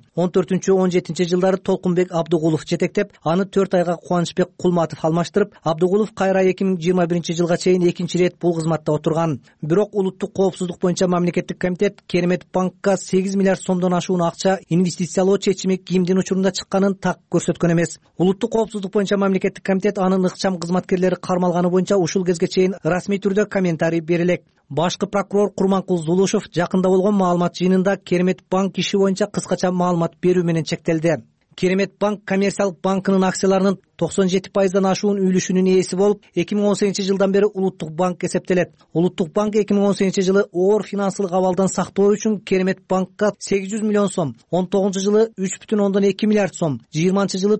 Speaker 5: 14-17 жылдары Толкунбек Абдыгулов жетектеп, аны 4 айга Кубанычбек Кулматов алмаштырып, Абдыгулов кайра 2021 жылга чейин экинчи рет бул кызматта отурган. Бирок Улуттук коопсуздук боюнча мамлекеттик комитет Керемет банкка 8 миллиард сомдон ашуун акча инвестициялоо чечими кимдин учурунда чыкканын так көрсөткөн эмес. Улуттук коопсуздук боюнча мамлекеттик комитет анын ыкчам кызматкерлери кармалганы боюнча ушул кезге чейин расмий түрдө комментарий бере элек. Башкы прокурор Курманкул Зулушев жакында болгон маалымат жыйынында Керемет банк иши боюнча кыскача маалымат берүү менен чектелди. Керемет банк коммерциялык банкынын акцияларынын 97%дан ашуун үлүшүнүн ээси болуп, 2018 жылдан бери Улуттук банк эсептелет. Улуттук банк 2018 жылы оор финансылык абалдан сактоо үчүн Керемет банкка 800 миллион сом, 19 жылы 3,2 миллиард сом, 20 жылы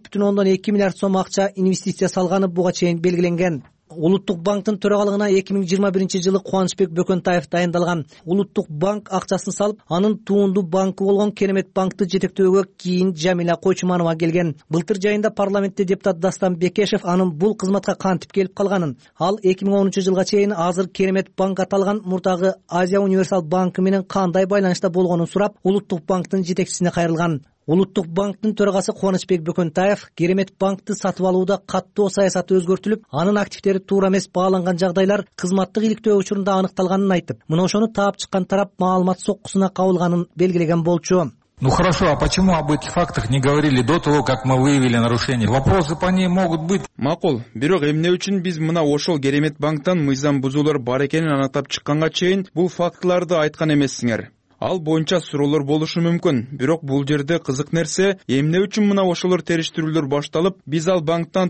Speaker 5: 4,2 миллиард сом акча инвестиция салганы буга чейин белгиленген. Улуттук банктын төрагалыгына 2021 жылы Кубанычбек Бөкөнтаев дайындалган. Улуттук банк акчасын салып, анын туунду банкы болгон Керемет банкты жетектөөгө кийин Жамиля Койчуманова келген. Былтыр жайында парламентте депутат Дастан Бекешев анын бул кызматка кантип келип калганын, ал 2010 жылга чейин азыр Керемет банк аталган мурдагы Азия Универсал банкы менен кандай байланышта болгонун сурап, Улуттук банктын жетекчисине кайрылган. Улуттук банктын төрагасы Кубанычбек Бөкөнтаев Керемет банкты сатып алууда каттоо саясаты өзгөртүлүп, анын активдери туура эмес бааланган жагдайлар кызматтык иликтөө учурунда аныкталганын айтып, мына ошону таап чыккан тарап маалымат соккусуна кабылганын белгилеген болчу.
Speaker 20: Ну хорошо, а почему об этих фактах не говорили до того, как мы выявили нарушения? Вопросы по ним могут быть.
Speaker 2: Макул, бирок эмне үчүн биз мына ошол Керемет банктан мыйзам бузуулар бар экенин аныктап чыкканга чейин бул фактыларды айткан эмессиңер? Ал боюнча суроолор болушу мүмкүн. Бирок бул жерде кызык нерсе, эмне үчүн мына ошолор териштирүүлөр башталып, биз ал банктан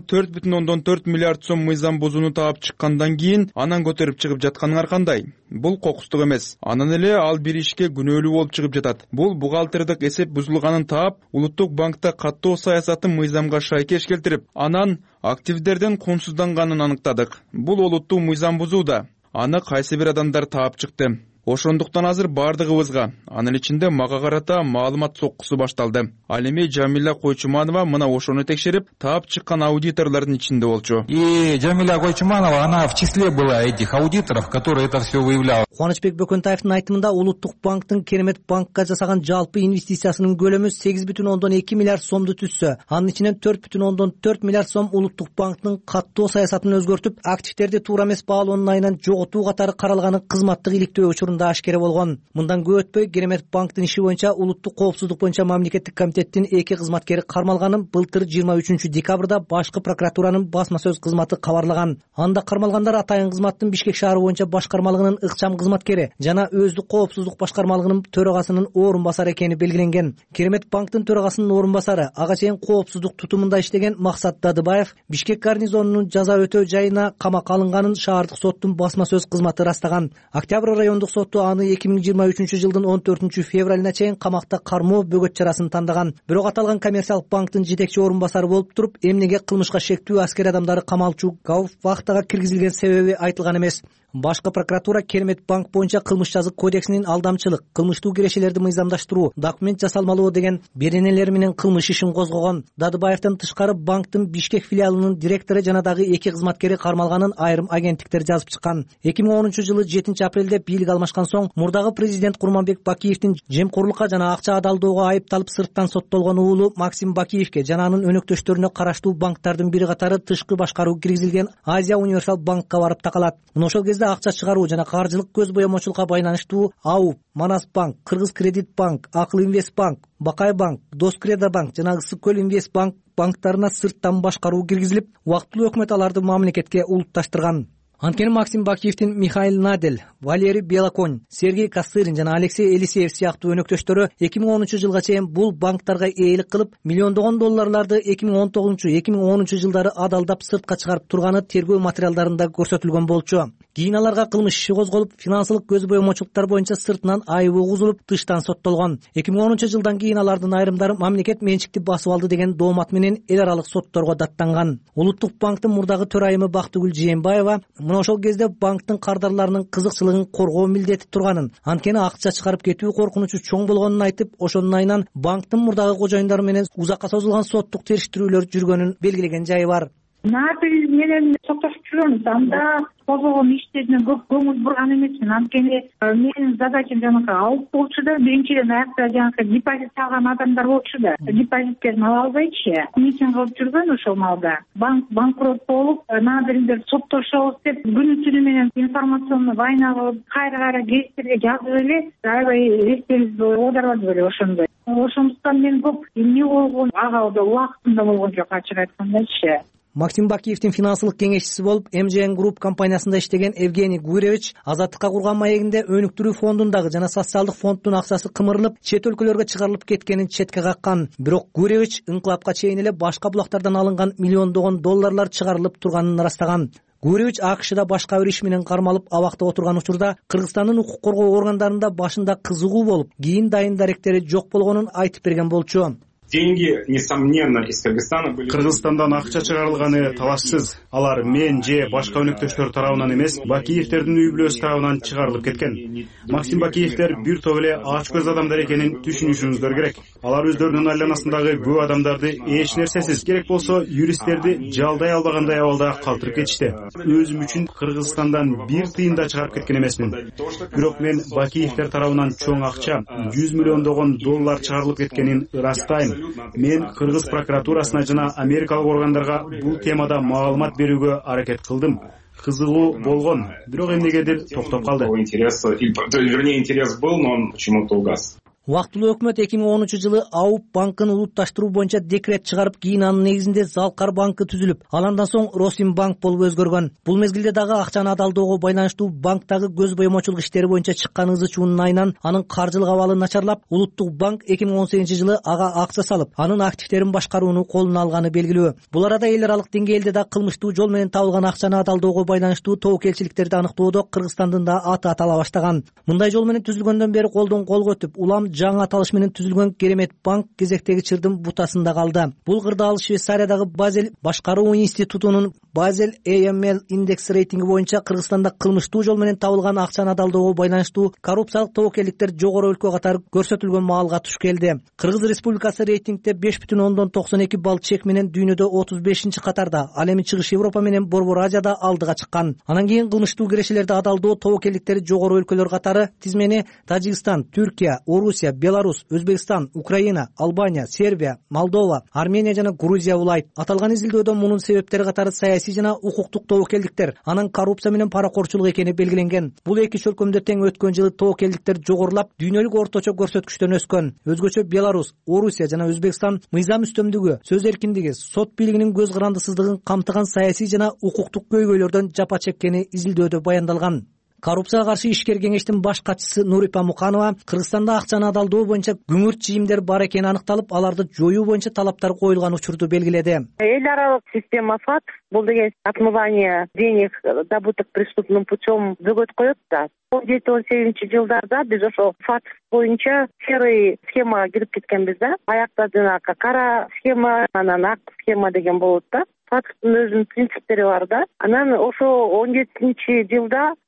Speaker 2: 4,4 миллиард сом мыйзам бузууну таап чыккандан кийин анан көтөрүп чыгып жатканыңар кандай? Бул кокустук эмес. Анан эле ал бир ишке күнөөлүү болуп чыгып жатат. Бул бухгалтердик эсеп бузулганын таап, Улуттук банкта каттоо саясатын мыйзамга шайкеш келтирип, анан активдерден кумсузданганын аныктадык. Бул олуттуу мыйзам бузуу да. Аны кайсы бир адамдар таап чыкты. Ошондуктан азыр бардыгыбызга, анын ичинде мага карата маалымат соккусу башталды. Ал эми Жамиля Койчуманова мына ошону текшерип, таап чыккан аудиторлордун ичинде болчу.
Speaker 20: И Жамиля Койчуманова, она в числе была этих аудиторов, которые это все выявляли.
Speaker 5: Кубанычбек Бөкөнтаевдин айтымында Улуттук банктын Керемет банкка жасаган жалпы инвестициясынын көлөмү 8,2 миллиард сомду түзсө, анын ичинен 4,4 миллиард сом Улуттук банктын каттоо саясатын өзгөртүп, активдерди туура эмес баалоонун айынан жоготуу катары каралганы кызматтык иликтөө учурунда ашкере болгон. Мындан көп өтпөй Керемет банктын иши боюнча Улуттук коопсуздук боюнча мамлекеттик комитеттин 2 кызматкери кармалганын былтыр 23 декабрда башкы прокуратуранын басма сөз кызматы кабарлаган. Анда кармалгандар атайын кызматтын Бишкек шаары боюнча башкармалыгынын ыкчам кызматкери жана өздүк коопсуздук башкармалыгынын төрагасынын орун басары экени белгиленген. Керемет банктын төрагасынын орун басары ага чейин коопсуздук тутумунда иштеген Максат Дадыбаев Бишкек гарнизонунун жаза өтөө жайына камакка алынганын шаардык соттун басма сөз кызматы ырастаган. Октябрь райондук соту аны 2023 жылдын 14 февралына чейин камакта кармоо бөгөт чарасын тандаган. Бирок аталган коммерциялык банктын жетекчи орун басары болуп туруп, эмнеге кылмышка шектүү аскер адамдары камалчу гауф вахтага киргизилген себеби айтылган эмес.
Speaker 21: Башкы прокуратура Керемет банк боюнча кылмыш жазык кодексинин алдамчылык, кылмыштуу кирешелерди мыйзамдаштыруу, документ жасалмалоо деген беренелер менен кылмыш ишин козгогон. Дадыбаевден тышкары банктын Бишкек филиалынын директору жана дагы 2 кызматкери кармалганын айрым агенттиктер жазып чыккан. 2010-жылы 7 апрелде бийлик алмашкан соң мурдагы президент Курманбек Бакиевдин жемкорлукка жана акча адалдоого айыпталып сырттан соттолгон уулу Максим Бакиевке жана анын өнөктөштөрүнө караштуу банктардын бири катары тышкы башкаруу киргизилген Азия Универсал банкка барып такалат. Мына ошол кезде акча чыгаруу жана каржылык көз боемочулукка байланыштуу АУ, Манас банк, Кыргыз кредит банк, Акыл инвест банк, Бакай банк, Доскредо банк жана Ысык көл инвест банктарына сырттан башкаруу киргизилип, убактылуу өкмөт аларды мамлекетке улутташтырган. Анткени Максим Бакиевдин Михаил Надель, Валерий Белоконь, Сергей Косырин жана Алексей Елисеев сыяктуу өнөктөштөрү 2010-жылга чейин бул банктарга ээлик кылып, миллиондогон долларларды 2019-2010 жылдары адалдап сыртка чыгарып турганы тергөө материалдарында көрсөтүлгөн болчу. Кийин аларга кылмыш иши козголуп, финансылык көз боемочулуктар боюнча сыртынан айыбы угузулуп, тыштан соттолгон. 2010 жылдан кийин алардын айрымдары мамлекет менчикти басып алды деген доомат менен эл аралык сотторго даттанган. Улуттук банктын мурдагы төрайымы Бактыгүл Жээнбаева мына ошол кезде банктын кардарларынын кызыкчылыгын коргоо милдети турганын, анткени акча чыгарып кетүү коркунучу чоң болгонун айтып, ошонун айынан банктын мурдагы кожоюндары менен узакка созулган соттук териштирүүлөр жүргөнүн белгилеген жайы бар.
Speaker 22: Надель менен соттошуп жүрөбүз. Анда козгогон иштерине көп көңүл бурган эмесмин. Анткени менин задачам жанагы алып болчу да, биринчиден аякта жанагы депозит салган адамдар болчу да. Депозиттерин ала албайчы. Митинг кылып жүргөн ошол маалда. Банк банкрот болуп, Надельдер соттошобуз деп күнү түнү менен информационный война кылып, кайра гезиттерге жазып эле, аябай эстерибизди оодарбады беле ошондой. Ошондуктан мен көп эмне болгон ага убактында болгон жок, ачык айткандачы.
Speaker 21: Максим Бакиевдин финансылык кеңешчиси болуп, МЖН Group компаниясында иштеген Евгений Гуревич Азаттыкка курган маегинде өнүктүрүү фондундагы жана социалдык фонддун акчасы кымырылып, чет өлкөлөргө чыгарылып кеткенин четке каккан. Бирок Гуревич ыңкылапка чейин эле башка булактардан алынган миллиондогон долларлар чыгарылып турганын ырастаган. Гуревич АКШда башка бир иш менен кармалып абакта отурган учурда Кыргызстандын укук коргоо органдарында башында кызыгуу болуп, кийин дайын даректери жок болгонун айтып берген болчу.
Speaker 23: Деньги, несомненно, из Кыргызстана были...
Speaker 24: Кыргызстандан акча чыгарылганы талашсыз. Алар мен же башка өнөктөштөр тарабынан эмес, Бакиевдердин үй бүлөсү тарабынан чыгарылып кеткен. Максим Бакиевдер бир топ эле ач көз адамдар экенин түшүнүшүңүздөр керек. Алар өздөрүнүн айланасындагы көп адамдарды эч нерсесиз, керек болсо юристтерди жалдай албагандай абалда калтырып кетишти. Өзүм үчүн Кыргызстандан бир тыйын да чыгарып кеткен эмесмин. Бирок мен Бакиевдер тарабынан чоң акча, 100 миллиондогон доллар чыгарылып кеткенин ырастайм. Мен Кыргыз прокуратурасына жана америкалык органдарга бул темада маалымат берүүгө аракет кылдым. Кызыгуу болгон, бирок эмнегедир токтоп калды.
Speaker 23: Интерес был, но он почему-то угас.
Speaker 21: Убактылуу өкмөт 2010 жылы АУП банкын улутташтыруу боюнча декрет чыгарып, кийин анын негизинде Залкар банкы түзүлүп, андан соң Росинбанк болуп өзгөргөн. Бул мезгилде дагы акчаны адалдоого байланыштуу банктагы көз боемочулук иштери боюнча чыккан ызы чуунун айынан анын каржылык абалы начарлап, Улуттук банк 2018 жылы ага акча салып, анын активдерин башкарууну колуна алганы белгилүү. Бул арада эл аралык деңгээлде да кылмыштуу жол менен табылган акчаны адалдоого байланыштуу тобокелчиликтерди аныктоодо Кыргызстандын да аты атала баштаган. Мындай жол менен түзүлгөндөн бери колдон колго өтүп, улам жаңы аталыш менен түзүлгөн Керемет банк кезектеги чырдын бутасында калды. Бул кырдаал Швейцариядагы Базель башкаруу институтунун Базель AML индекс рейтинги боюнча Кыргызстанда кылмыштуу жол менен табылган акчаны адалдоого байланыштуу коррупциялык тобокелдиктер жогору өлкө катары көрсөтүлгөн маалга туш келди. Кыргыз Республикасы рейтингде 5,92 балл чек менен дүйнөдө 35 катарда, ал эми Чыгыш Европа менен Борбор Азияда алдыга чыккан. Анан кийин кылмыштуу кирешелерди адалдоо тобокелдиктери жогору өлкөлөр катары тизмени Тажикстан, Түркия, Орусия, Беларусь, Өзбекстан, Украина, Албания, Сербия, Молдова, Армения жана Грузия улайт. Аталган изилдөөдө мунун себептери катары саясий жана укуктук тобокелдиктер, анан коррупция менен паракорчулук экени белгиленген. Бул эки чөлкөмдө тең өткөн жылы тобокелдиктер жогорулап, дүйнөлүк орточо көрсөткүчтөн өскөн. Өзгөчө Беларусь, Орусия жана Өзбекстан мыйзам үстөмдүгү, сөз эркиндиги, сот бийлигинин көз карандысыздыгын камтыган саясий жана укуктук көйгөйлөрдөн жапа чеккени изилдөөдө баяндалган. Коррупцияга каршы ишкер кеңештин баш катчысы Нурипа Муканова Кыргызстанда акчаны адалдоо боюнча күңүрт чийимдер бар экени аныкталып, аларды жоюу боюнча талаптар коюлган учурду белгиледи.
Speaker 25: Эл аралык система ФАТ бул деген отмывание денег, добытых преступным путем, бөгөт коет да. 17-18 жылдарда биз ошо ФАТ боюнча серый схема кирип кеткенбиз да. Аякта жанагы кара схема, анан ак схема деген болот да. ФАТтын өзүнүн принциптери бар да. Анан ошо 17 жылда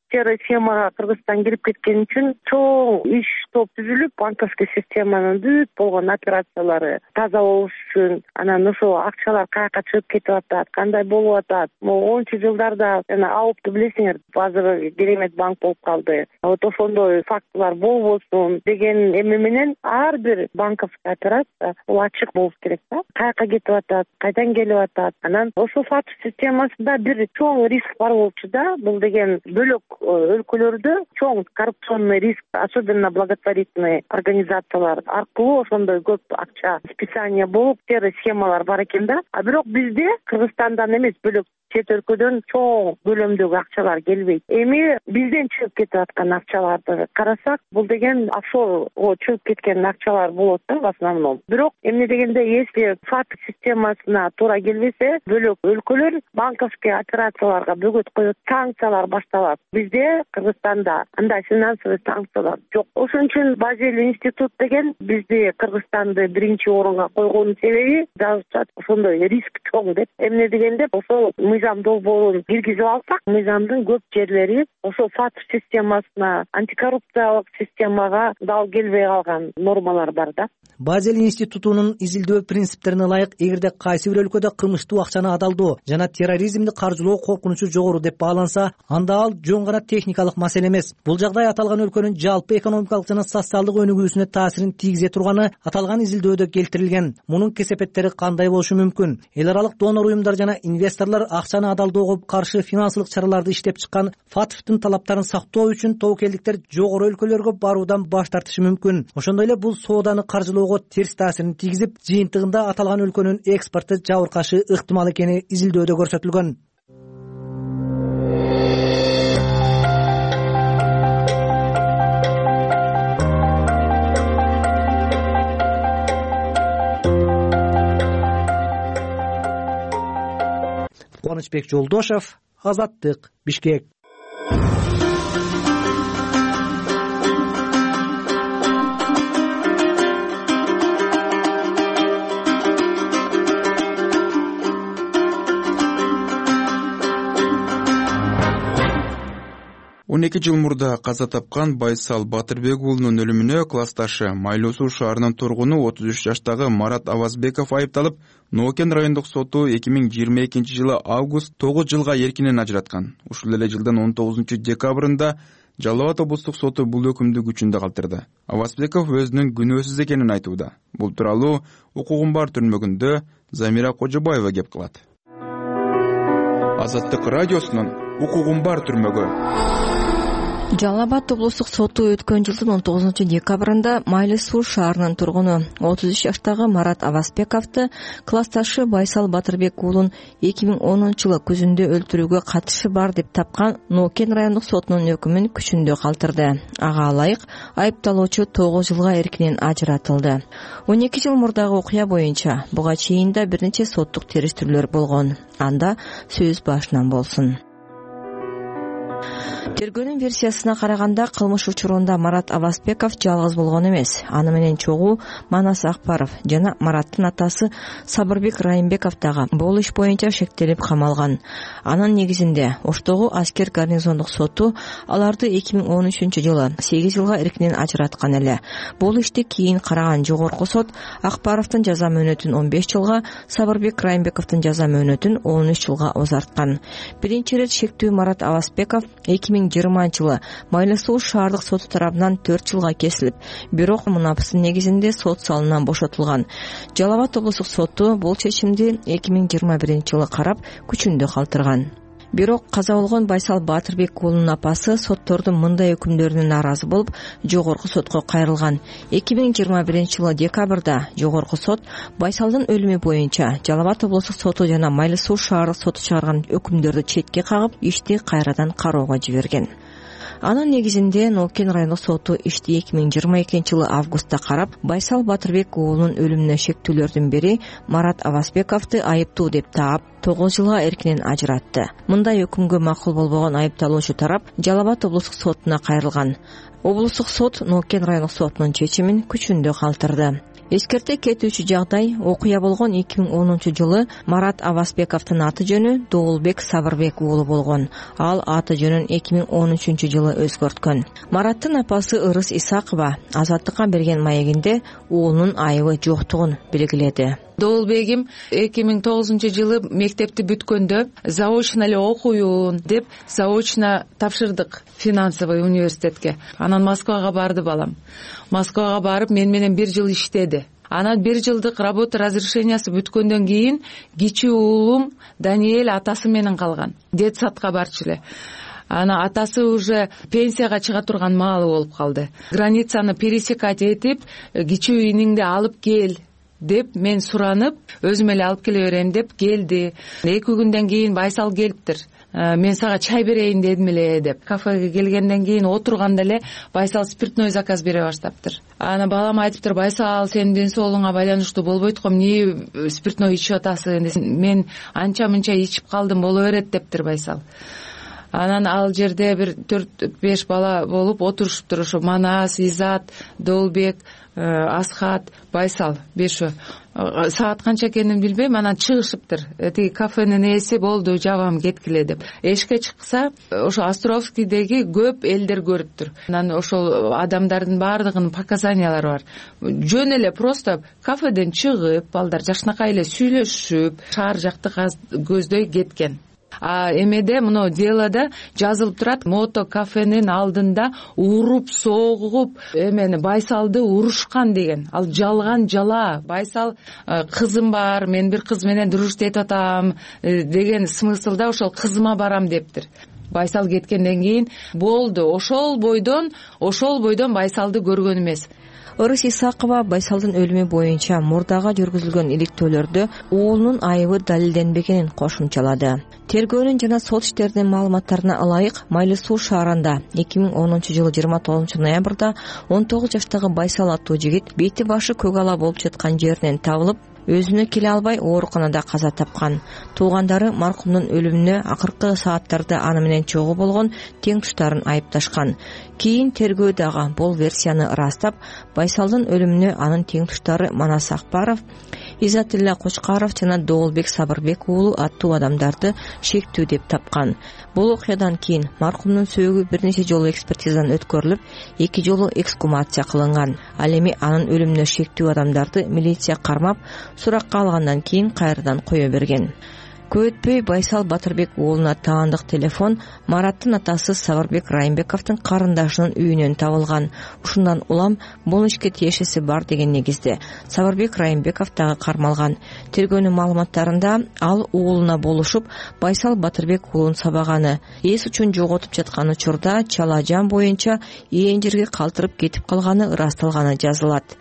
Speaker 25: серый схемага Кыргызстан кирип кеткен үчүн чоң иш топ түзүлүп, банковский системанын бүт болгон операциялары таза болуш үчүн, анан ошо акчалар каяка чыгып кетип атат, кандай болуп атат. Могу 10 жылдарда жана АОПту билесиңер, азыр Керемет банк болуп калды. Вот ошондой фактылар болбосун деген эме менен ар бир банковский операция бул ачык болуш керек да. Каяка кетип атат, кайдан келип атат. Анан ошо факт системасында бир чоң риск бар болчу да. Бул деген бөлөк өлкөлөрдө чоң коррупционный риск, особенно благотворительный организациялар аркылуу ошондой көп акча списание болуп, серый схемалар бар экен да. А бирок бизде Кыргызстандан эмес, бөлөк чет өлкөдөн чоң көлөмдөгү акчалар келбейт. Эми бизден чыгып кетип аткан акчаларды карасак, бул деген офшорго чыгып кеткен акчалар болот да в основном. Бирок эмне дегенде, если факт системасына туура келбесе, бөлөк өлкөлөр банковский операцияларга бөгөт коет, санкциялар башталат. Бизде Кыргызстанда андай финансовый санкциялар жок. Ошон үчүн Базель институт деген бизди Кыргызстанды биринчи орунга койгонун себеби жазышат, ошондой риск чоң деп. Эмне дегенде, ошол мыйзам долбоорун киргизип алсак, мыйзамдын көп жерлери ошо факт системасына, антикоррупциялык системага дал келбей калган нормалар бар да.
Speaker 21: Базель институтунун изилдөө принциптерине ылайык, эгерде кайсы бир өлкөдө кылмыштуу акчаны адалдоо жана терроризмди каржылоо коркунучу жогору деп бааланса, анда ал жөн гана техникалык маселе эмес. Бул жагдай аталган өлкөнүн жалпы экономикалык жана социалдык өнүгүүсүнө таасирин тийгизе турганы аталган изилдөөдө келтирилген. Мунун кесепеттери кандай болушу мүмкүн? Эл аралык донор уюмдар жана инвесторлор акчаны адалдоого каршы финансылык чараларды иштеп чыккан ФАТФтын талаптарын сактоо үчүн тобокелдиктер жогору өлкөлөргө баруудан баш тартышы мүмкүн. Ошондой эле бул сооданы каржылоого терс таасирин тийгизип, жыйынтыгында аталган өлкөнүн экспорту жабыркашы ыктымал экени изилдөөдө көрсөтүлгөн. Кубанычбек Жолдошев, Азаттык, Бишкек.
Speaker 2: Он 12 жыл мурда каза тапкан Байсал Батырбек уулунун өлүмүнө классташы Майлуу Суу шаарынын тургуну 33 жаштагы Марат Авазбеков айыпталып, Нокен райондук соту 2022 жылы август 9 жылга эркинен ажыраткан. Ушул эле жылдын 19 декабрында Жалал Абад облустук соту бул өкүмдү күчүндө калтырды. Авазбеков өзүнүн күнөөсүз экенин айтууда. Бул тууралуу Укугум бар түрмөгүндө Замира Кожобаева кеп кылат. Азаттык радиосунун Укугум бар түрмөгү.
Speaker 3: Жалал Абад облустук соту өткөн жылдын 19 декабрында Майлуу Суу шаарынын тургуну 33 жаштагы Марат Авазбековду классташы Байсал Батырбек уулун 2010 жылы күзүндө өлтүрүүгө катышы бар деп тапкан Нокен райондук сотунун өкүмүн күчүндө калтырды. Ага ылайык айыпталуучу 9 жылга эркинен ажыратылды. 12 жыл мурдагы окуя боюнча буга чейин да бир нече соттук териштирүүлөр болгон. Анда сөз башынан болсун. Тергөөнүн версиясына караганда, кылмыш учурунда Марат Авазбеков жалгыз болгон эмес. Аны менен чогуу Манас Акбаров жана Мараттын атасы Сабырбек Райымбеков дагы бул иш боюнча шектелип камалган. Анын негизинде Оштогу аскер гарнизондук соту аларды 2013 жылы 8 жылга эркинен ажыраткан эле. Бул ишти кийин караган жогорку сот Акбаровдун жаза мөөнөтүн 15 жылга, Сабырбек Райымбековдун жаза мөөнөтүн 13 жылга узарткан. Биринчи ирет шектүү Марат Авазбеков 2020 жылы Майлуу Суу шаардык соту тарабынан 4 жылга кесилип, бирок мунапыстын негизинде сот залынан бошотулган. Жалал Абад облустук соту бул чечимди 2021 жылы карап күчүндө калтырган. Бирок каза болгон Байсал Батырбек уулунун апасы соттордун мындай өкүмдөрүнө нааразы болуп, жогорку сотко кайрылган. 2021 жылы декабрда жогорку сот Байсалдын өлүмү боюнча Жалал Абад облустук соту жана Майлуу Суу шаардык соту чыгарган өкүмдөрдү четке кагып, ишти кайрадан кароого жиберген. Анын негизинде Нокен райондук соту ишти 2022 жылы августта карап, Байсал Батырбек уулунун өлүмүнө шектүүлөрдүн бири Марат Авазбековду айыптуу деп таап, 9 жылга эркинен ажыратты. Мындай өкүмгө макул болбогон айыпталуучу тарап Жалал Абад облустук сотуна кайрылган. Облустук сот Нокен райондук сотунун чечимин күчүндө калтырды. эскерте кетүүчү жагдай окуя болгон 2010-жылы Марат Авазбековдун аты жөнү Доолбек Сабырбек уулу болгон. Ал аты жөнүн 2013-жылы өзгөрткөн. Мараттын апасы Ырыс Исакова Азаттыкка берген маегинде уулунун айыбы жоктугун белгиледи.
Speaker 4: Доолбегим 2009-жылы мектепти бүткөндө заочно эле окуйун деп заочно тапшырдык финансовый университетке. Анан Москвага барды балам. Москвага барып мен менен 1 жыл иштеди. Анан 1 жылдык работа разрешениясы бүткөндөн кийин кичүү уулум Даниэль атасы менен калган. Детсадка барчу эле. Ана атасы уже пенсияга чыга турган маалы болуп калды. Границаны пересекать этип, кичүү иниңди алып кел деп мен суранып, өзүм эле алып келе берем деп келди. 2 күндөн кийин Байсал келиптир. Мен сага чай берейин дедим эле деп. Кафеге келгенден кийин отурганда эле Байсал спиртной заказ бере баштаптыр. Ана балам айтыптыр: "Байсал, сенин ден соолугуңа байланыштуу болбойт го, эмне спиртной ичип атасың?" Мен анча-мынча ичип калдым, боло берет дептир Байсал. Анан ал жерде бир 4-5 бала болуп отурушуптур. Ошо Манас, Изат, Доолбек, Асхат, Байсал 5. Саат канча экенин билбейм. Анан чыгышыптыр. Тиги кафенин ээси: "Болду, жабам, кеткиле" деп. Эшикке чыкса, ошо Островскийдеги көп элдер көрүптүр. Анан ошол адамдардын баардыгынын показаниялары бар. Жөн эле просто кафеден чыгып, балдар жакшынакай эле сүйлөшүп, шаар жакты көздөй кеткен. Эмеде мына делода жазылып турат: мото кафенин алдында уруп согуп эмени Байсалды урушкан деген. Ал жалган жала. Байсал: "Кызым бар, мен бир кыз менен дружить этип атам" деген смыслда ошол кызыма барам дептир. Байсал кеткенден кийин болду. Ошол бойдон Байсалды көргөн эмес.
Speaker 3: Ырыс Исакова Байсалдын өлүмү боюнча мурдага жүргүзүлгөн иликтөөлөрдө уулунун айыбы далилденбегенин кошумчалады. Тергөөнүн жана сот иштеринин маалыматтарына ылайык, Майлы Суу шаарында 2010-жылы 29 ноябрда 19 жаштагы Байсал аттуу жигит бети башы көк ала болуп жаткан жеринен табылып, өзүнө келе албай ооруканада каза тапкан. Туугандары маркумдун өлүмүнө акыркы сааттарда аны менен чогуу болгон тең туштарын айыпташкан. Кийин тергөө дагы бул версияны ырастап, Байсалдын өлүмүнө анын тең туштары Манас Акбаров, Изатилла Кочкаров жана Доолбек Сабырбек уулу аттуу адамдарды шектүү деп тапкан. Бул окуядан кийин маркумдун сөөгү бир нече жолу экспертизадан өткөрүлүп, 2 жолу эксгумация кылынган. Ал эми анын өлүмүнө шектүү адамдарды милиция кармап, суракка алгандан кийин кайрадан кое берген. Көп өтпөй Байсал Батырбек уулуна таандык телефон Мараттын атасы Сабырбек Райымбековдун карындашынын үйүнөн табылган. Ушундан улам бул ишке тиешеси бар деген негизде Сабырбек Райымбеков дагы кармалган. Тергөөнүн маалыматтарында ал уулуна болушуп Байсал Батырбек уулун сабаганы, эс үчүн жоготуп жаткан учурда чала жан боюнча ээн жерге калтырып кетип калганы ырасталганы жазылат.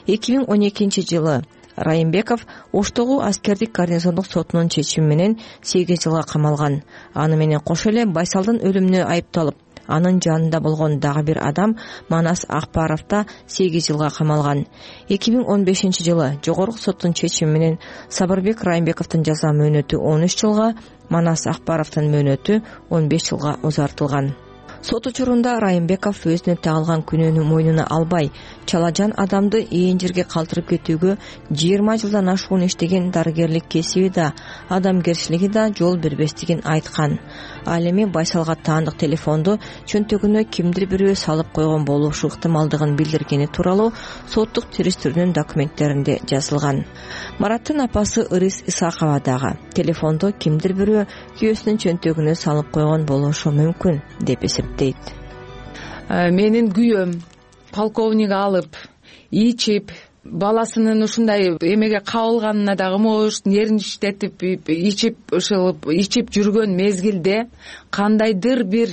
Speaker 3: 2012-жылы Райымбеков Оштогу аскердик гарнизондук сотунун чечими менен 8 жылга камалган. Аны менен кошо эле Байсалдын өлүмүнө айыпталып, анын жанында болгон дагы бир адам Манас Акбаров да 8 жылга камалган. 2015-жылы жогорку соттун чечими менен Сабырбек Райымбековдун жаза мөөнөтү 13 жылга, Манас Акбаровдун мөөнөтү 15 жылга узартылган. Сот учурунда Райымбеков өзүнө тагылган күнөөнү мойнуна албай, чалажан адамды ээн жерге калтырып кетүүгө 20 жылдан ашуун иштеген дарыгерлик кесиби да, адамгерчилиги да жол бербестигин айткан. Ал эми Байсалга таандык телефонду чөнтөгүнө кимдир бирөө салып койгон болушу ыктымалдыгын билдиргени тууралуу соттук териштирүүнүн документтеринде жазылган. Мараттын апасы Ырыс Исакова дагы телефонду кимдир бирөө күйөөсүнүн чөнтөгүнө салып койгон болушу мүмкүн деп эсептейт.
Speaker 4: Менин күйөөм полковник алып, ичип, баласынын ушундай эмеге кабылганына дагы мош нервничтетип, ичип жүргөн мезгилде кандайдыр бир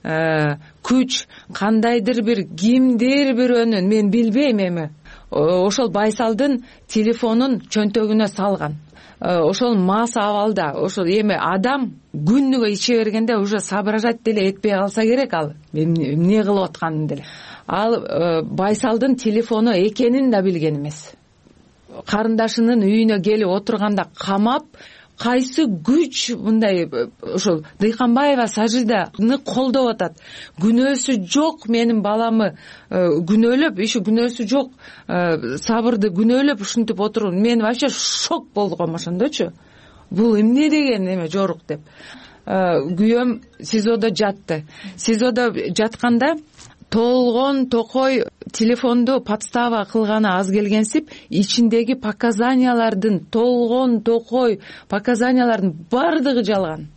Speaker 4: күч, кандайдыр бир кимдир бирөөнүн, мен билбейм эми, ошол Байсалдын телефонун чөнтөгүнө салган. Ошол мас абалда, ошол эми адам күнүгө иче бергенде уже соображать деле этпей калса керек, ал эмне кылып атканын деле. Ал Байсалдын телефону экенин да билген эмес. Карындашынын үйүнө келип отурганда камап, кайсы күч мындай ошол Дыйканбаева Сажиданы колдоп атат? Күнөөсү жок менин баламы күнөөлөп, еще күнөөсү жок Сабырды күнөөлөп ушинтип отурган. Мен вообще шок болгом ошондочу. Бул эмне деген эме жорук деп. Күйөөм СИЗОдо жатты. СИЗОдо жатканда Толгон Токой телефонду подстава кылганы аз келгенсип, ичиндеги показаниялардын, Толгон Токой показаниялардын бардыгы жалган.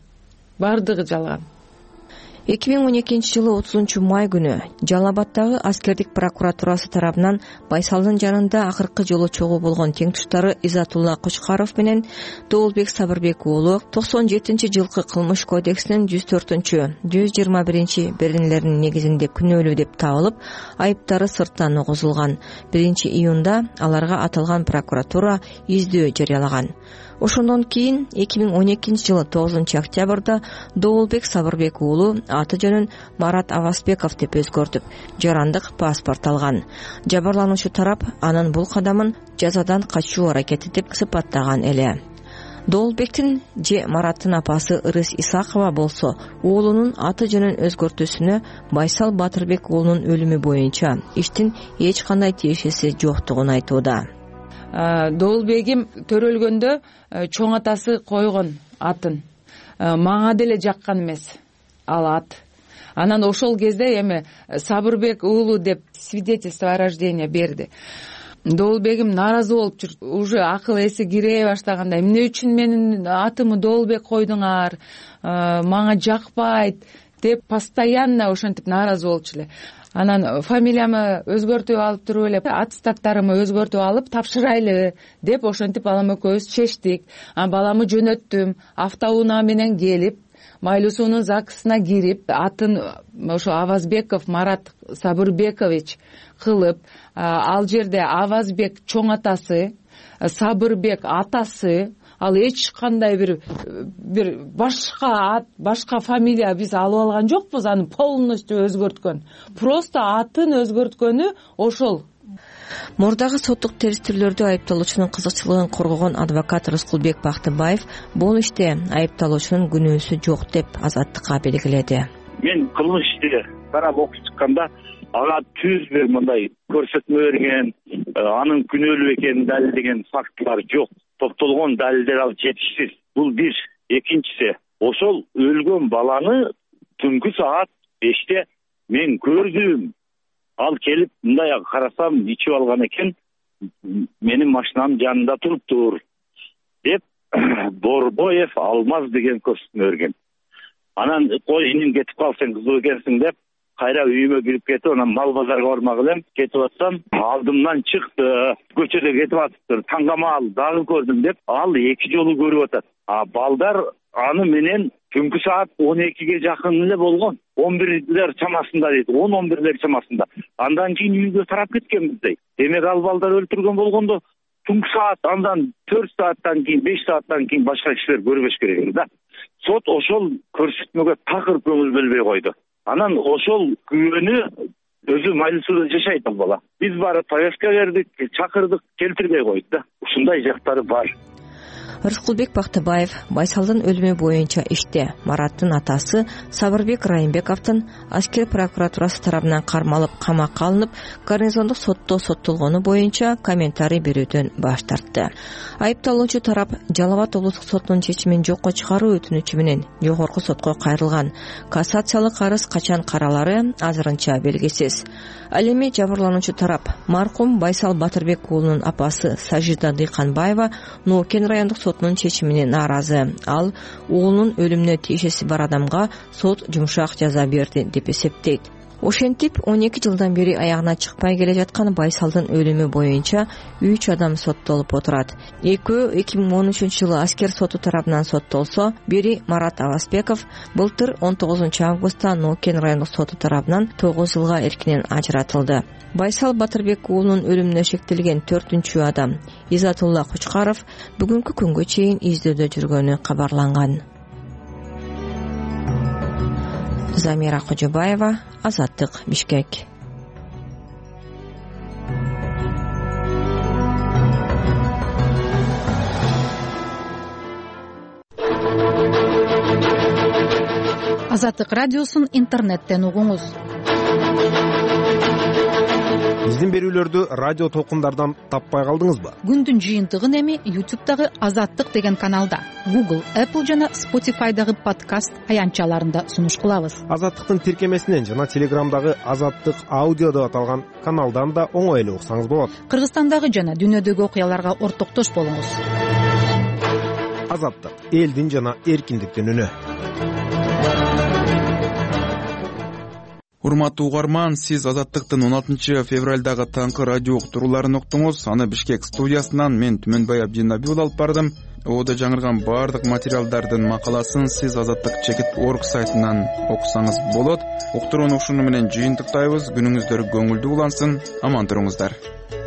Speaker 3: 2012-жылы 30 май күнү Жалал Абаддагы аскердик прокуратурасы тарабынан Байсалдын жанында акыркы жолу чогуу болгон теңтуштары Изатулла Кучкаров менен Доолбек Сабырбек уулу 97-жылкы кылмыш кодексинин 104-121 беренелеринин негизинде күнөөлүү деп табылып, айыптары сырттан угузулган. 1-июнда аларга аталган прокуратура издөө жарыялаган. Ошондон кийин 2012-жылы 9-октябрда Доолбек Сабырбек уулу аты жөнүн Марат Авазбеков деп өзгөртүп, жарандык паспорт алган. Жабырлануучу тарап анын бул кадамын жазадан качуу аракети деп сыпаттаган эле. Доолбектин же Мараттын апасы Ырыс Исакова болсо, уулунун аты жөнүн өзгөртүүсүнө Байсал Батырбек уулунун өлүмү боюнча иштин эч кандай тиешеси жоктугун айтууда.
Speaker 4: Доолбегим төрөлгөндө чоң атасы койгон атын. Мага деле жаккан эмес ал ат. Анан ошол кезде эми Сабырбек уулу деп свидетельство о рождении берди. Доолбегим нааразы болуп жүр. Уже акыл эси кире баштаганда эмне үчүн менин атымы Доолбек койдуңар? Мага жакпайт деп постоянно ошентип нааразы болчу эле. Анан фамилиямы өзгөртүп алып туруп эле, аттестаттарымы өзгөртүп алып тапшырайлы деп ошентип балам экөөбүз чечтик. Баламы жөнөттүм. Автоунаа менен келип, Майлуусунун ЗАГСына кирип, атын ошо Авазбеков Марат Сабырбекович кылып, ал жерде Авазбек чоң атасы, Сабырбек атасы, ал эч кандай бир башка фамилия биз алып алган жокпуз, аны полностью өзгөрткөн. Просто атын өзгөрткөнү ошол.
Speaker 3: Мурдагы соттук териштирүүлөрдө айыпталуучунун кызыкчылыгын коргогон адвокат Рыскулбек Бактыбаев бул иште айыпталуучунун күнөөсү жок деп Азаттыкка белгиледи.
Speaker 6: Мен кылмыш ишти карап окуп чыкканда ага түз бир мындай көрсөтмө берген, анын күнөөлүү экенин далилдеген фактылар жок. Топтолгон далилдер ал жетишсиз. Бул бир. Экинчиси, ошол өлгөн баланы түнкү саат 5-те мен көрдүм. Ал келип мындай карасам ичип алган экен, менин машинамдын жанында туруптур деп Борбоев Алмаз деген көрсөтмө берген. Анан кой иним кетип кал, сен кызуу экенсиң деп кайра үйүмө кирип кетип, анан мал базарга бармак элем. Кетип атсам, алдымдан чыкты, көчөдө кетип атыптыр. Таңгамал дагы көрдүм деп, ал 2 жолу көрүп атат. Балдар аны менен түнкү саат 12-ге жакын эле болгон. 11-лер чамасында дейт, 10-11-лер чамасында. Андан кийин үйгө тарап кеткенбиз дейт. Демек ал балдар өлтүргөн болгондо түнкү саат, андан 4 сааттан кийин, 5 сааттан кийин башка кишилер көрбөш керек да. Сот ошол көрсөтмөгө такыр көңүл бөлбөй койду. Анан ошол күбөнү өзү Майлуусуда жашайт ал бала. Биз барып повестка бердик, чакырдык, келтирбей койду да. Ушундай жактары бар.
Speaker 3: Рыскулбек Бактыбаев Байсалдын өлүмү боюнча иште Мараттын атасы Сабырбек Райымбековдун аскер прокуратурасы тарабынан кармалып камакка алынып, гарнизондук сотто соттолгону боюнча комментарий берүүдөн баш тартты. Айыпталуучу тарап Жалал Абад облустук сотунун чечимин жокко чыгаруу өтүнүчү менен жогорку сотко кайрылган. Кассациялык арыз качан каралары азырынча белгисиз. Ал эми жабырлануучу тарап маркум Байсал Батырбек уулунун апасы Сажида Дыйканбаева Ноокен райондук сотунун чечимине нааразы. Ал уулунун өлүмүнө тиешеси бар адамга сот жумшак жаза берди деп эсептейт. Ошентип 12 жылдан бери аягына чыкпай келе жаткан Байсалдын өлүмү боюнча 3 адам соттолуп отурат. Экөө 2013-жылы аскер соту тарабынан соттолсо, бири Марат Авазбеков былтыр 19 августта Ноокен райондук соту тарабынан 9 жылга эркинен ажыратылды. Байсал Батырбек уулунун өлүмүнө шектелген 4-чү адам Изатулла Кучкаров бүгүнкү күнгө чейин издөөдө жүргөнү кабарланган. Замира Кожобаева, Азаттык, Бишкек.
Speaker 7: Азаттык радиосун интернеттен угуңуз.
Speaker 13: Биздин берүүлөрдү радио толкундардан таппай калдыңызбы?
Speaker 7: Күндүн жыйынтыгын эми YouTube'дагы Азаттык деген каналда, Google, Apple жана Spotify'дагы подкаст аянтчаларында сунуш кылабыз.
Speaker 13: Азаттыктын тиркемесинен жана Телеграмдагы Азаттык аудио деп аталган каналдан да оңой эле уксаңыз болот.
Speaker 7: Кыргызстандагы жана дүйнөдөгү окуяларга ортоктош болуңуз.
Speaker 13: Азаттык — элдин жана эркиндиктин үнү.
Speaker 2: Урматтуу угарман, сиз Азаттыктын 16 февралдагы таңкы радио уктурууларын уктуңуз. Аны Бишкек студиясынан мен Түмөнбай Абдинабиул алып бардым. Оодо жаңырган баардык материалдардын макаласын сиз azattik.org сайтынан окусаңыз болот. Уктурууну ушуну менен жыйынтыктайбыз. Күнүңүздөр көңүлдүү улансын. Аман туруңуздар.